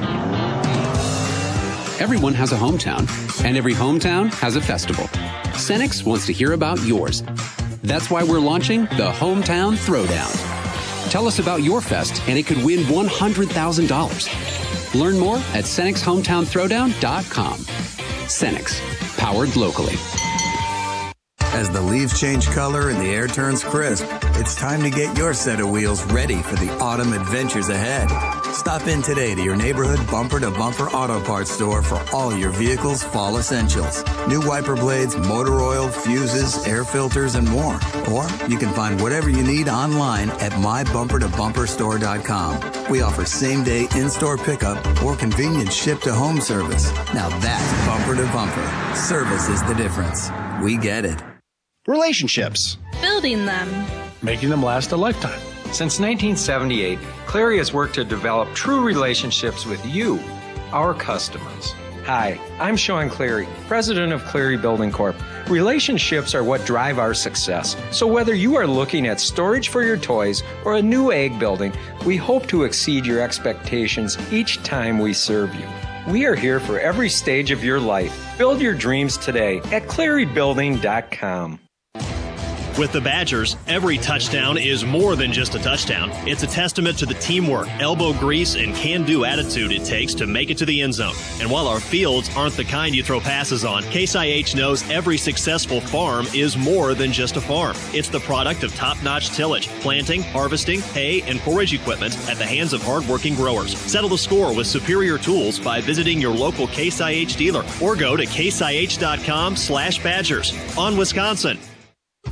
Everyone has a hometown, and every hometown has a festival. Cenex wants to hear about yours. That's why we're launching the Hometown Throwdown. Tell us about your fest, and it could win $100,000. Learn more at CenexHometownThrowdown.com. Cenex, powered locally. As the leaves change color and the air turns crisp, it's time to get your set of wheels ready for the autumn adventures ahead. Stop in today to your neighborhood bumper-to-bumper auto parts store for all your vehicle's fall essentials. New wiper blades, motor oil, fuses, air filters, and more. Or you can find whatever you need online at mybumpertobumperstore.com. We offer same-day in-store pickup or convenient ship-to-home service. Now that's bumper-to-bumper. Service is the difference. We get it. Relationships. Building them. Making them last a lifetime. Since 1978, Cleary has worked to develop true relationships with you, our customers. Hi, I'm Sean Cleary, president of Cleary Building Corp. Relationships are what drive our success. So whether you are looking at storage for your toys or a new egg building, we hope to exceed your expectations each time we serve you. We are here for every stage of your life. Build your dreams today at ClearyBuilding.com. With the Badgers, every touchdown is more than just a touchdown. It's a testament to the teamwork, elbow grease, and can-do attitude it takes to make it to the end zone. And while our fields aren't the kind you throw passes on, Case IH knows every successful farm is more than just a farm. It's the product of top-notch tillage, planting, harvesting, hay, and forage equipment at the hands of hard-working growers. Settle the score with superior tools by visiting your local Case IH dealer or go to caseih.com/Badgers. On Wisconsin.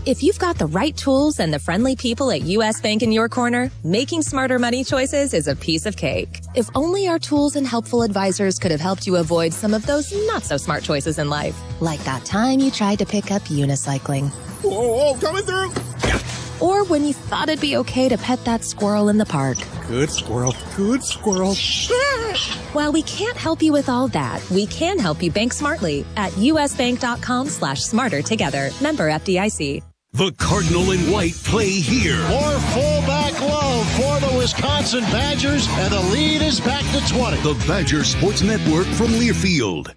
If you've got the right tools and the friendly people at U.S. Bank in your corner, making smarter money choices is a piece of cake. If only our tools and helpful advisors could have helped you avoid some of those not-so-smart choices in life. Like that time you tried to pick up unicycling. Whoa, coming through! Or when you thought it'd be okay to pet that squirrel in the park. Good squirrel, good squirrel. While we can't help you with all that, we can help you bank smartly at usbank.com/smarter together. Member FDIC. The Cardinal and White play here. More fullback love for the Wisconsin Badgers, and the lead is back to 20. The Badger Sports Network from Learfield.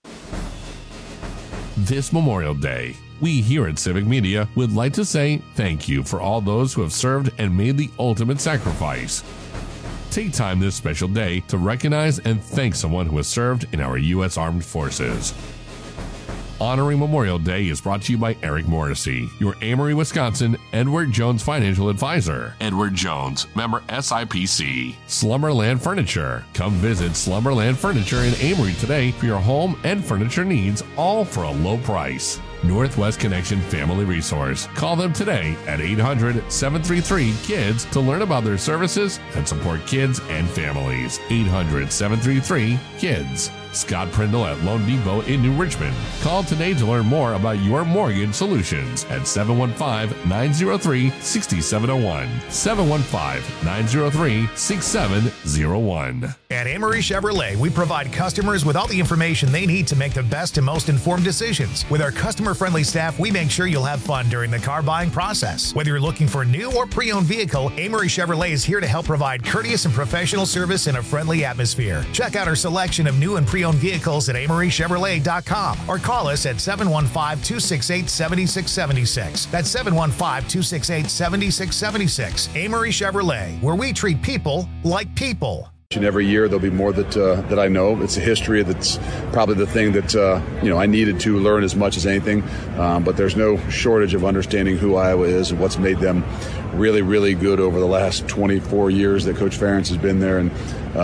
This Memorial Day, we here at Civic Media would like to say thank you for all those who have served and made the ultimate sacrifice. Take time this special day to recognize and thank someone who has served in our U.S. Armed Forces. Honoring Memorial Day is brought to you by Eric Morrissey, your Amory, Wisconsin, Edward Jones financial advisor. Edward Jones, member SIPC. Slumberland Furniture. Come visit Slumberland Furniture in Amory today for your home and furniture needs, all for a low price. Northwest Connection Family Resource. Call them today at 800-733-KIDS to learn about their services and support kids and families. 800-733-KIDS. Scott Prindle at Loan Depot in New Richmond. Call today to learn more about your mortgage solutions at 715-903-6701. 715-903-6701. At Amory Chevrolet, we provide customers with all the information they need to make the best and most informed decisions. With our customer-friendly staff, we make sure you'll have fun during the car buying process. Whether you're looking for a new or pre-owned vehicle, Amory Chevrolet is here to help provide courteous and professional service in a friendly atmosphere. Check out our selection of new and pre-owned vehicles at AmoryChevrolet.com or call us at 715-268-7676. That's 715-268-7676. Amory Chevrolet, where we treat people like people. And every year there'll be more that I know. It's a history that's probably the thing that I needed to learn as much as anything. But there's no shortage of understanding who Iowa is and what's made them really, really good over the last 24 years that Coach Ferentz has been there. And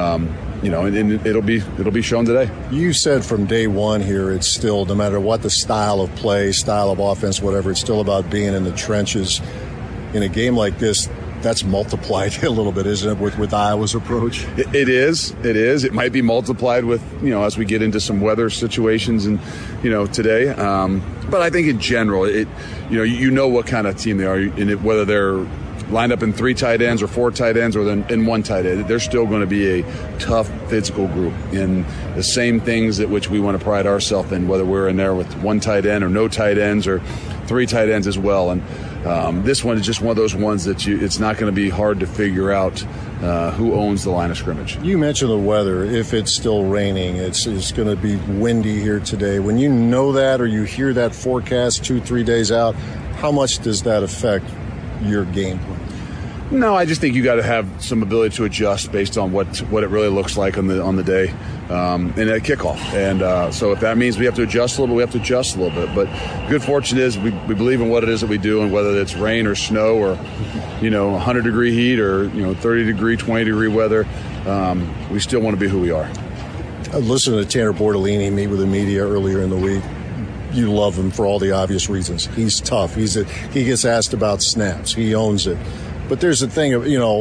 and it'll be shown today. You said from day one here, it's still, no matter what the style of play, style of offense, whatever, it's still about being in the trenches. In a game like this, that's multiplied a little bit, isn't it, with Iowa's approach? It is. It might be multiplied with, as we get into some weather situations and, today. But I think in general, you know what kind of team they are, and whether they're lined up in 3 tight ends or 4 tight ends or in 1 tight end, they're still going to be a tough physical group in the same things at which we want to pride ourselves in, whether we're in there with 1 tight end or no tight ends or 3 tight ends as well. And this one is just one of those ones that it's not going to be hard to figure out who owns the line of scrimmage. You mentioned the weather. If it's still raining, it's going to be windy here today. When you know that or you hear that forecast 2-3 days out, how much does that affect your game plan? No, I just think you got to have some ability to adjust based on what it really looks like on the day and at kickoff. And so if that means we have to adjust a little bit, we have to adjust a little bit. But good fortune is we believe in what it is that we do, and whether it's rain or snow or 100-degree heat or 30-degree, 20-degree weather, we still want to be who we are. I listened to Tanner Bortolini meet with the media earlier in the week. You love him for all the obvious reasons. He's tough. He gets asked about snaps. He owns it. But there's the thing of,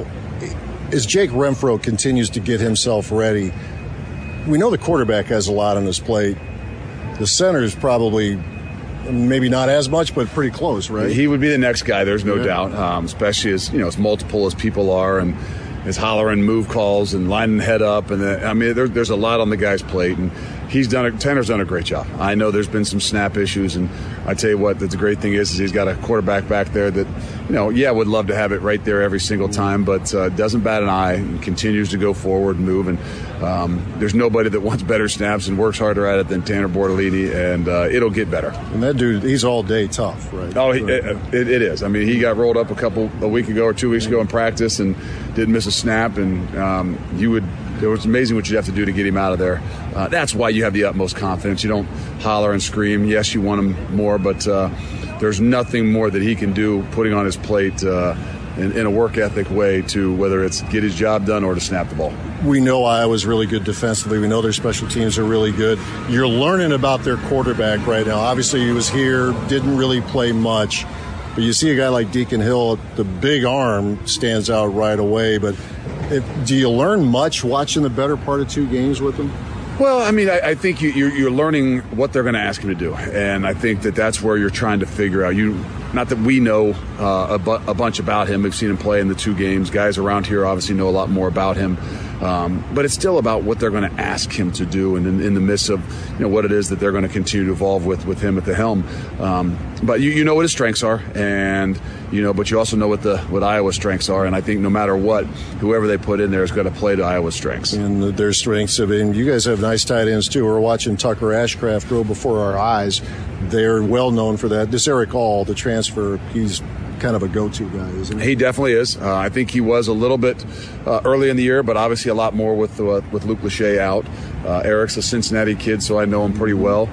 as Jake Renfro continues to get himself ready, we know the quarterback has a lot on his plate. The center is probably maybe not as much, but pretty close, right? He would be the next guy, there's no doubt, especially as multiple as people are and as hollering move calls and lining the head up. And there's a lot on the guy's plate. And Tanner's done a great job. I know there's been some snap issues, and I tell you what, the great thing is he's got a quarterback back there that, would love to have it right there every single time, but doesn't bat an eye and continues to go forward and move. And there's nobody that wants better snaps and works harder at it than Tanner Bortolini, and it'll get better. And that dude, he's all day tough, right? Oh, it is. I mean, he got rolled up a week ago or 2 weeks ago in practice and didn't miss a snap, and it was amazing what you'd have to do to get him out of there. That's why you have the utmost confidence. You don't holler and scream. Yes, you want him more, but there's nothing more that he can do putting on his plate in a work ethic way to whether it's get his job done or to snap the ball. We know Iowa's really good defensively. We know their special teams are really good. You're learning about their quarterback right now. Obviously, he was here, didn't really play much. But you see a guy like Deacon Hill, the big arm stands out right away. But do you learn much watching the better part of 2 games with him? Well, I mean, I think you're learning what they're going to ask him to do, and I think that's where you're trying to figure out. Not that we know a bunch about him. We've seen him play in the 2 games. Guys around here obviously know a lot more about him, but it's still about what they're going to ask him to do, and in the midst of what it is that they're going to continue to evolve with him at the helm. But you know what his strengths are, and but you also know what Iowa's strengths are, and I think no matter what, whoever they put in there is going to play to Iowa's strengths. And their strengths. I mean, you guys have nice tight ends too. We're watching Tucker Ashcraft grow before our eyes. They're well known for that. This Eric All, the transfer, he's kind of a go-to guy, isn't he? He definitely is. I think he was a little bit early in the year, but obviously a lot more with Luke Lachey out. Eric's a Cincinnati kid, so I know him pretty well.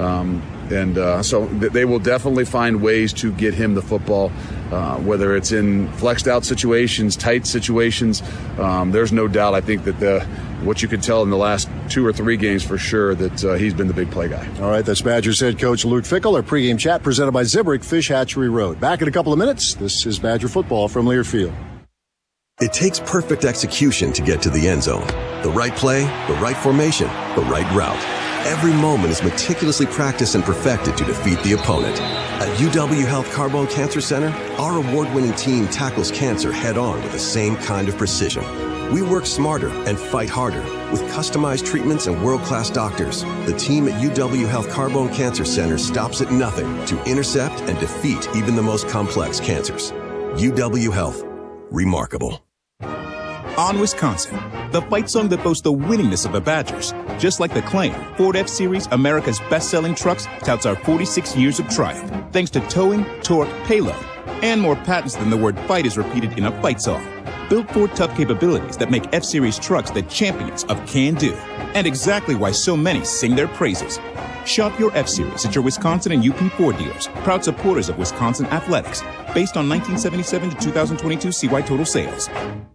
So they will definitely find ways to get him the football, whether it's in flexed out situations, tight situations. There's no doubt, I think, that what you could tell in the last 2 or 3 games for sure, that he's been the big play guy. All right, that's Badgers head coach Luke Fickell. Our pregame chat presented by Zibbrick Fish Hatchery Road. Back in a couple of minutes. This is Badger football from Learfield. It takes perfect execution to get to the end zone. The right play, the right formation, the right route. Every moment is meticulously practiced and perfected to defeat the opponent. At UW Health Carbone Cancer Center, our award-winning team tackles cancer head-on with the same kind of precision. We work smarter and fight harder with customized treatments and world-class doctors. The team at UW Health Carbone Cancer Center stops at nothing to intercept and defeat even the most complex cancers. UW Health. Remarkable. On Wisconsin, the fight song that boasts the winningness of the Badgers. Just like the claim, Ford F-Series, America's best-selling trucks, touts our 46 years of triumph, thanks to towing, torque, payload, and more patents than the word fight is repeated in a fight song. Built for tough capabilities that make F-Series trucks the champions of can-do, and exactly why so many sing their praises. Shop your F-Series at your Wisconsin and UP Ford dealers, proud supporters of Wisconsin athletics, based on 1977 to 2022 CY total sales.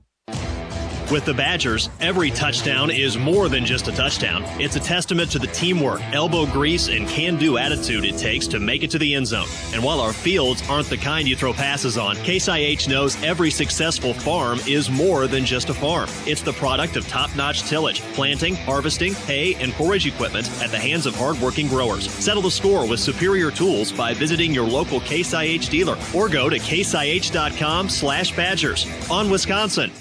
With the Badgers, every touchdown is more than just a touchdown. It's a testament to the teamwork, elbow grease, and can-do attitude it takes to make it to the end zone. And while our fields aren't the kind you throw passes on, Case IH knows every successful farm is more than just a farm. It's the product of top-notch tillage, planting, harvesting, hay, and forage equipment at the hands of hard-working growers. Settle the score with superior tools by visiting your local Case IH dealer or go to caseih.com/Badgers. On Wisconsin.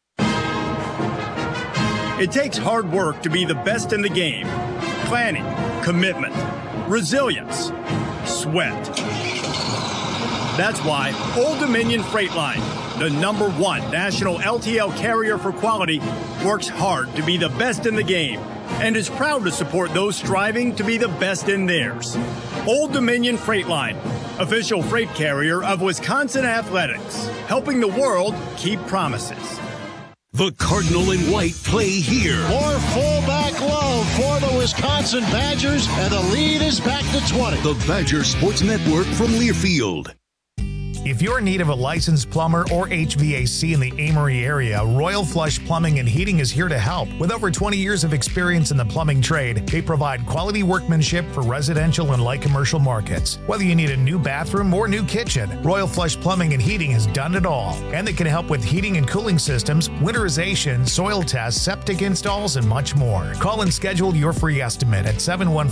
It takes hard work to be the best in the game. Planning, commitment, resilience, sweat. That's why Old Dominion Freight Line, the #1 national LTL carrier for quality, works hard to be the best in the game and is proud to support those striving to be the best in theirs. Old Dominion Freight Line, official freight carrier of Wisconsin Athletics, helping the world keep promises. The Cardinal and White play here. More fullback love for the Wisconsin Badgers, and the lead is back to 20. The Badger Sports Network from Learfield. If you're in need of a licensed plumber or HVAC in the Amory area, Royal Flush Plumbing and Heating is here to help. With over 20 years of experience in the plumbing trade, they provide quality workmanship for residential and light commercial markets. Whether you need a new bathroom or new kitchen, Royal Flush Plumbing and Heating has done it all. And they can help with heating and cooling systems, winterization, soil tests, septic installs, and much more. Call and schedule your free estimate at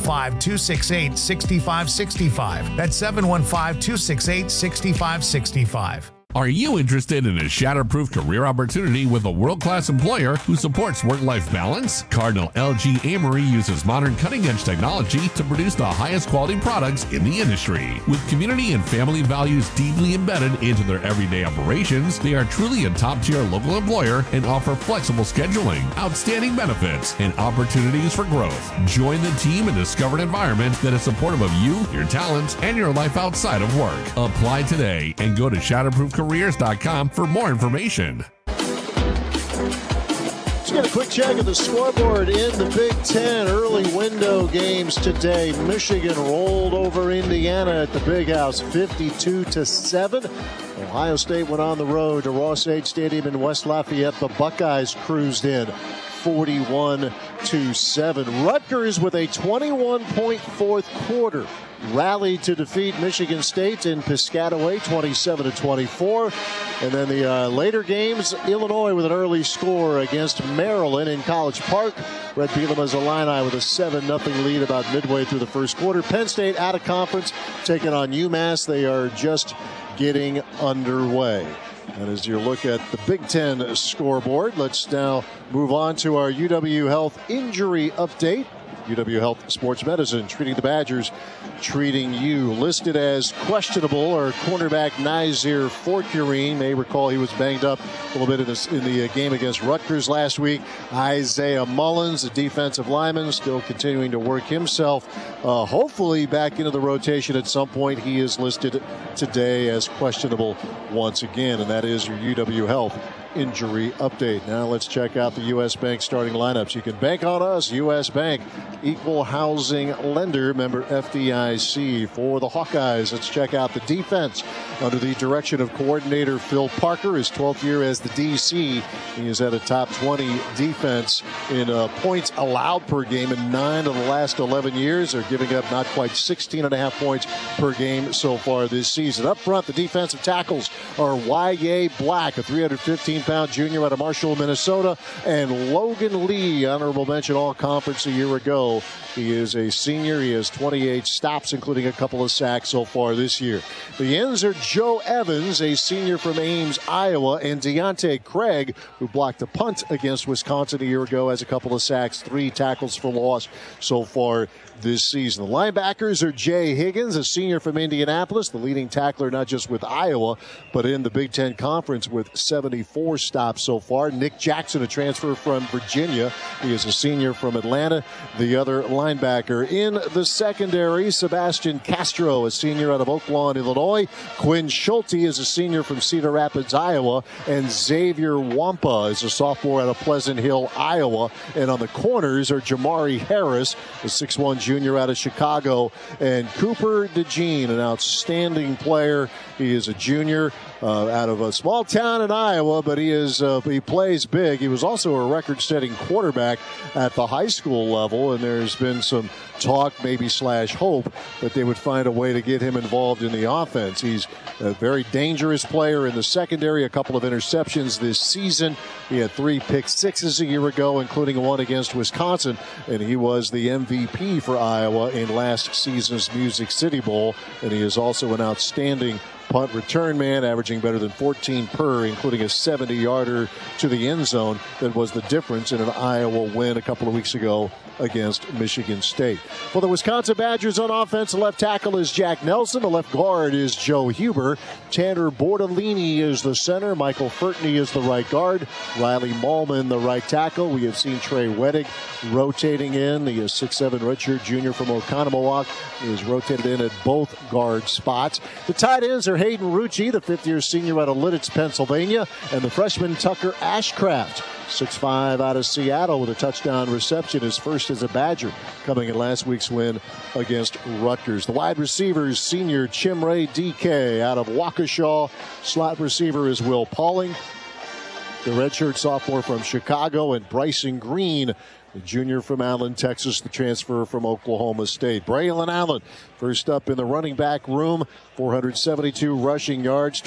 715-268-6565. That's 715-268-6565. Are you interested in a shatterproof career opportunity with a world-class employer who supports work-life balance? Cardinal LG Amory uses modern cutting-edge technology to produce the highest quality products in the industry. With community and family values deeply embedded into their everyday operations, they are truly a top-tier local employer and offer flexible scheduling, outstanding benefits, and opportunities for growth. Join the team and discover an environment that is supportive of you, your talents, and your life outside of work. Apply today and go to shatterproofcareers.com for more information. Let's get a quick check of the scoreboard in the Big Ten early window games today. Michigan rolled over Indiana at the Big House 52-7. Ohio State went on the road to Ross-Ade Stadium in West Lafayette. The Buckeyes cruised in 41-7. Rutgers with a 21-point fourth quarter rallied to defeat Michigan State in Piscataway 27-24. And then the later games, Illinois with an early score against Maryland in College Park. Red Bielema's Illini with a 7-0 lead about midway through the first quarter. Penn State out of conference, taking on UMass. They are just getting underway. And as you look at the Big Ten scoreboard, let's now move on to our UW Health injury update. UW Health Sports Medicine treating the Badgers, treating you. Listed as questionable are cornerback Nazir Fortune. May recall he was banged up a little bit in the game against Rutgers last week. Isaiah Mullins, the defensive lineman, still continuing to work himself. Hopefully back into the rotation at some point. He is listed today as questionable once again, and that is your UW Health injury update. Now let's check out the U.S. Bank starting lineups. You can bank on us. U.S. Bank, equal housing lender, member FDIC. For the Hawkeyes, let's check out the defense under the direction of coordinator Phil Parker, his 12th year as the DC. He is at a top 20 defense in points allowed per game in 9 of the last 11 years. They're giving up not quite 16.5 points per game so far this season. Up front, the defensive tackles are Y.A. Black, a 315-pound junior out of Marshall, Minnesota, and Logan Lee, honorable mention all-conference a year ago. He is a senior. He has 28 stops, including a couple of sacks so far this year. The ends are Joe Evans, a senior from Ames, Iowa, and Deontay Craig, who blocked a punt against Wisconsin a year ago, has a couple of sacks, 3 tackles for loss so far this season. The linebackers are Jay Higgins, a senior from Indianapolis, the leading tackler not just with Iowa, but in the Big Ten Conference with 74 stops so far. Nick Jackson, a transfer from Virginia. He is a senior from Atlanta, the other linebacker. In the secondary, Sebastian Castro, a senior out of Oak Lawn, Illinois. Quinn Schulte is a senior from Cedar Rapids, Iowa. And Xavier Wampa is a sophomore out of Pleasant Hill, Iowa. And on the corners are Jamari Harris, a 6'1" junior out of Chicago, and Cooper DeJean, an outstanding player. He is a junior out of a small town in Iowa, but he plays big. He was also a record-setting quarterback at the high school level, and there's been some talk, maybe /hope, that they would find a way to get him involved in the offense. He's a very dangerous player in the secondary, a couple of interceptions this season. He had 3 pick sixes a year ago, including one against Wisconsin, and he was the MVP for Iowa in last season's Music City Bowl, and he is also an outstanding punt return man, averaging better than 14 per, including a 70-yarder to the end zone that was the difference in an Iowa win a couple of weeks ago against Michigan State. For the Wisconsin Badgers on offense, the left tackle is Jack Nelson. The left guard is Joe Huber. Tanner Bordolini is the center. Michael Furtney is the right guard. Riley Mahlman, the right tackle. We have seen Trey Wettig rotating in. The 6'7" redshirt junior from Oconomowoc is rotated in at both guard spots. The tight ends are Hayden Rucci, the 5th-year senior out of Lidditz, Pennsylvania, and the freshman Tucker Ashcraft, 6'5" out of Seattle, with a touchdown reception, his first as a Badger, coming in last week's win against Rutgers. The wide receivers, senior Chimray DK out of Waukesha. Slot receiver is Will Pauling, the redshirt sophomore from Chicago, and Bryson Green, the junior from Allen, Texas, the transfer from Oklahoma State. Braylon Allen, first up in the running back room, 472 rushing yards,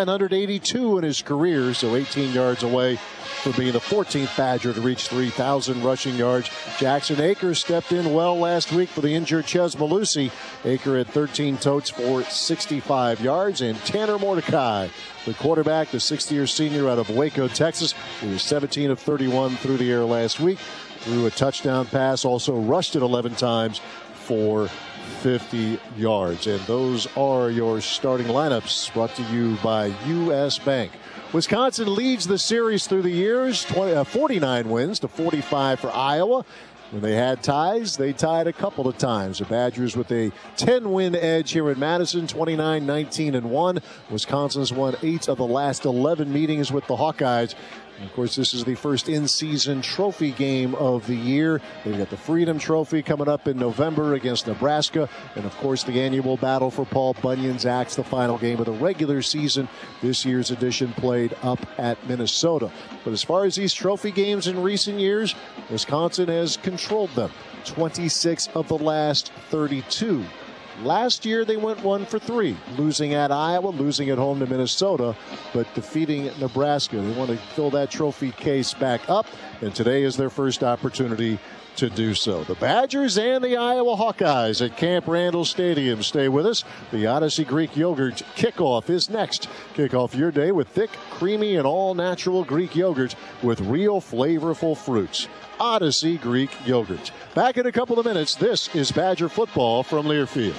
2,982 in his career, so 18 yards away from being the 14th Badger to reach 3,000 rushing yards. Jackson Aker stepped in well last week for the injured Ches Malusi. Aker had 13 totes for 65 yards, and Tanner Mordecai, the quarterback, the 6th-year senior out of Waco, Texas, he was 17 of 31 through the air last week. Threw a touchdown pass, also rushed it 11 times for 50 yards. And those are your starting lineups, brought to you by U.S. Bank. Wisconsin leads the series through the years, 49 wins to 45 for Iowa. When they had ties, they tied a couple of times. The Badgers with a 10-win edge here in Madison, 29-19-1. Wisconsin's won 8 of the last 11 meetings with the Hawkeyes. And of course, this is the first in-season trophy game of the year. They've got the Freedom Trophy coming up in November against Nebraska. And of course, the annual battle for Paul Bunyan's axe, the final game of the regular season. This year's edition played up at Minnesota. But as far as these trophy games in recent years, Wisconsin has controlled them. 26 of the last 32. Last year, they went 1 for 3, losing at Iowa, losing at home to Minnesota, but defeating Nebraska. They want to fill that trophy case back up, and today is their first opportunity to do so. The Badgers and the Iowa Hawkeyes at Camp Randall Stadium. Stay with us. The Odyssey Greek Yogurt kickoff is next. Kick off your day with thick, creamy, and all-natural Greek yogurt with real flavorful fruits. Odyssey Greek Yogurt. Back in a couple of minutes. This is Badger football from Learfield.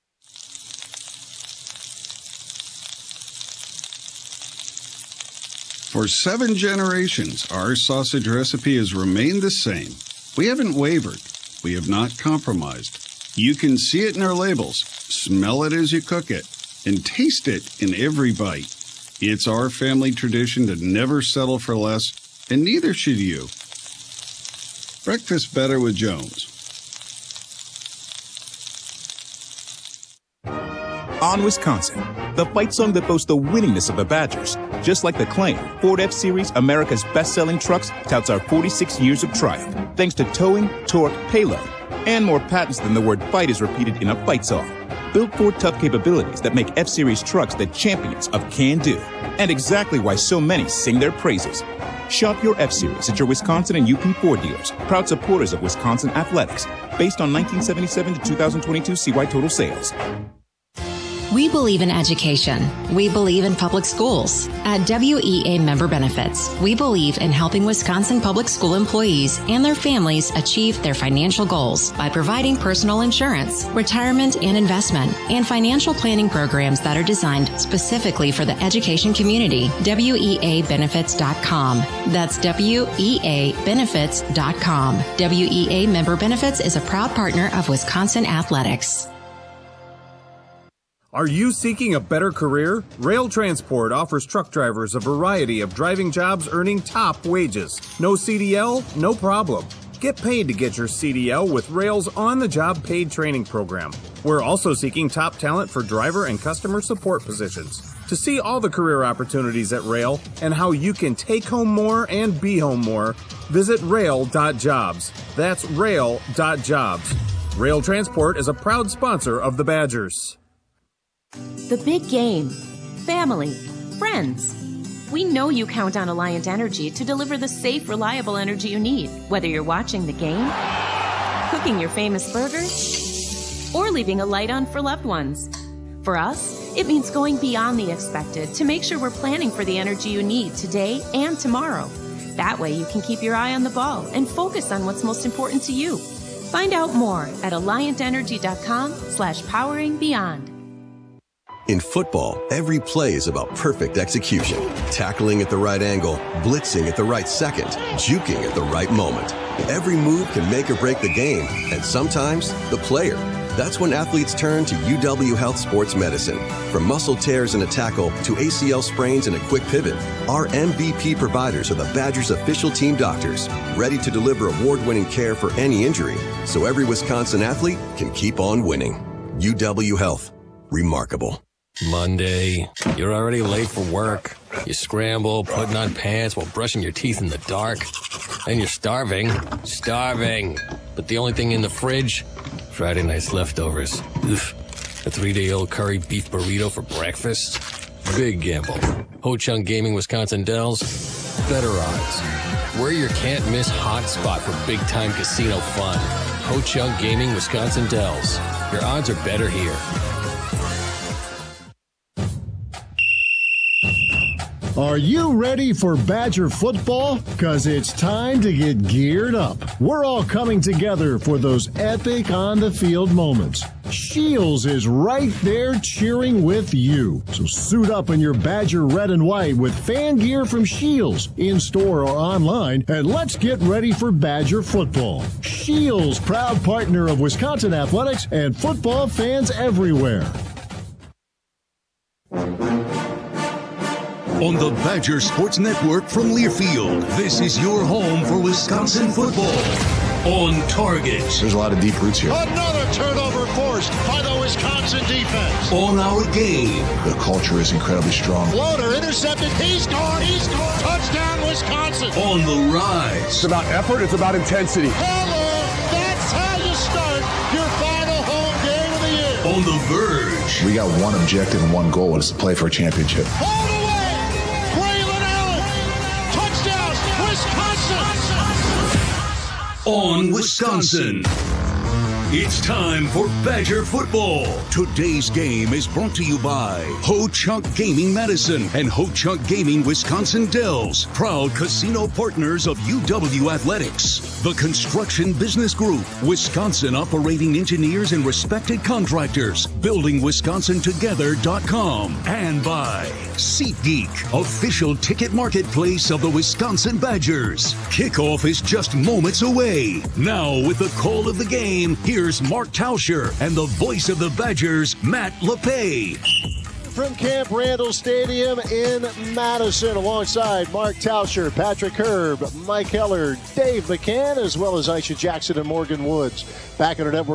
For 7 generations, our sausage recipe has remained the same. We haven't wavered. We have not compromised. You can see it in our labels, smell it as you cook it, and taste it in every bite. It's our family tradition to never settle for less, and neither should you. Breakfast better with Jones. On Wisconsin, the fight song that boasts the winningness of the Badgers. Just like the Claim, Ford F-Series, America's best-selling trucks, touts our 46 years of triumph, thanks to towing, torque, payload, and more patents than the word fight is repeated in a fight song. Built for tough capabilities that make F-Series trucks the champions of can-do, and exactly why so many sing their praises. Shop your F-Series at your Wisconsin and UP Ford dealers, proud supporters of Wisconsin athletics, based on 1977 to 2022 CY total sales. We believe in education. We believe in public schools. At WEA Member Benefits, we believe in helping Wisconsin public school employees and their families achieve their financial goals by providing personal insurance, retirement and investment, and financial planning programs that are designed specifically for the education community. WEAbenefits.com. That's WEAbenefits.com. WEA Member Benefits is a proud partner of Wisconsin Athletics. Are you seeking a better career? Rail Transport offers truck drivers a variety of driving jobs earning top wages. No CDL? No problem. Get paid to get your CDL with Rail's on-the-job paid training program. We're also seeking top talent for driver and customer support positions. To see all the career opportunities at Rail and how you can take home more and be home more, visit rail.jobs. That's rail.jobs. Rail Transport is a proud sponsor of the Badgers. The big game. Family. Friends. We know you count on Alliant Energy to deliver the safe, reliable energy you need, whether you're watching the game, cooking your famous burger, or leaving a light on for loved ones. For us, it means going beyond the expected to make sure we're planning for the energy you need today and tomorrow. That way you can keep your eye on the ball and focus on what's most important to you. Find out more at alliantenergy.com/poweringbeyond. In football, every play is about perfect execution. Tackling at the right angle, blitzing at the right second, juking at the right moment. Every move can make or break the game, and sometimes the player. That's when athletes turn to UW Health Sports Medicine. From muscle tears in a tackle to ACL sprains in a quick pivot, our MVP providers are the Badgers' official team doctors, ready to deliver award-winning care for any injury, so every Wisconsin athlete can keep on winning. UW Health. Remarkable. Monday, you're already late for work. You scramble, putting on pants while brushing your teeth in the dark. And you're starving. But the only thing in the fridge, Friday night's leftovers. Oof. A 3-day-old curry beef burrito for breakfast. Big gamble. Ho-Chunk Gaming Wisconsin Dells. Better odds. We're your can't-miss hot spot for big-time casino fun. Ho-Chunk Gaming Wisconsin Dells. Your odds are better here. Are you ready for Badger football? Because it's time to get geared up. We're all coming together for those epic on-the-field moments. Shields is right there cheering with you. So suit up in your Badger red and white with fan gear from Shields, in-store or online, and let's get ready for Badger football. Shields, proud partner of Wisconsin Athletics and football fans everywhere. On the Badger Sports Network from Learfield, this is your home for Wisconsin football. On target. There's a lot of deep roots here. Another turnover forced by the Wisconsin defense. On our game. The culture is incredibly strong. Floater intercepted. He's gone. He's gone. Touchdown, Wisconsin. On the rise. It's about effort. It's about intensity. Hello. That's how you start your final home game of the year. On the verge. We got one objective and one goal. It's to play for a championship. All the way. Braylon Allen. Touchdown, Wisconsin. On Wisconsin. It's time for Badger football. Today's game is brought to you by Ho Chunk Gaming Madison and Ho Chunk Gaming Wisconsin Dells, proud casino partners of UW Athletics. The Construction Business Group, Wisconsin operating engineers and respected contractors, buildingwisconsintogether.com. And by SeatGeek, official ticket marketplace of the Wisconsin Badgers. Kickoff is just moments away. Now with the call of the game, here's Mark Tauscher and the voice of the Badgers, Matt LePay. From Camp Randall Stadium in Madison, alongside Mark Tauscher, Patrick Herb, Mike Heller, Dave McCann, as well as Aisha Jackson and Morgan Woods. Back on our network.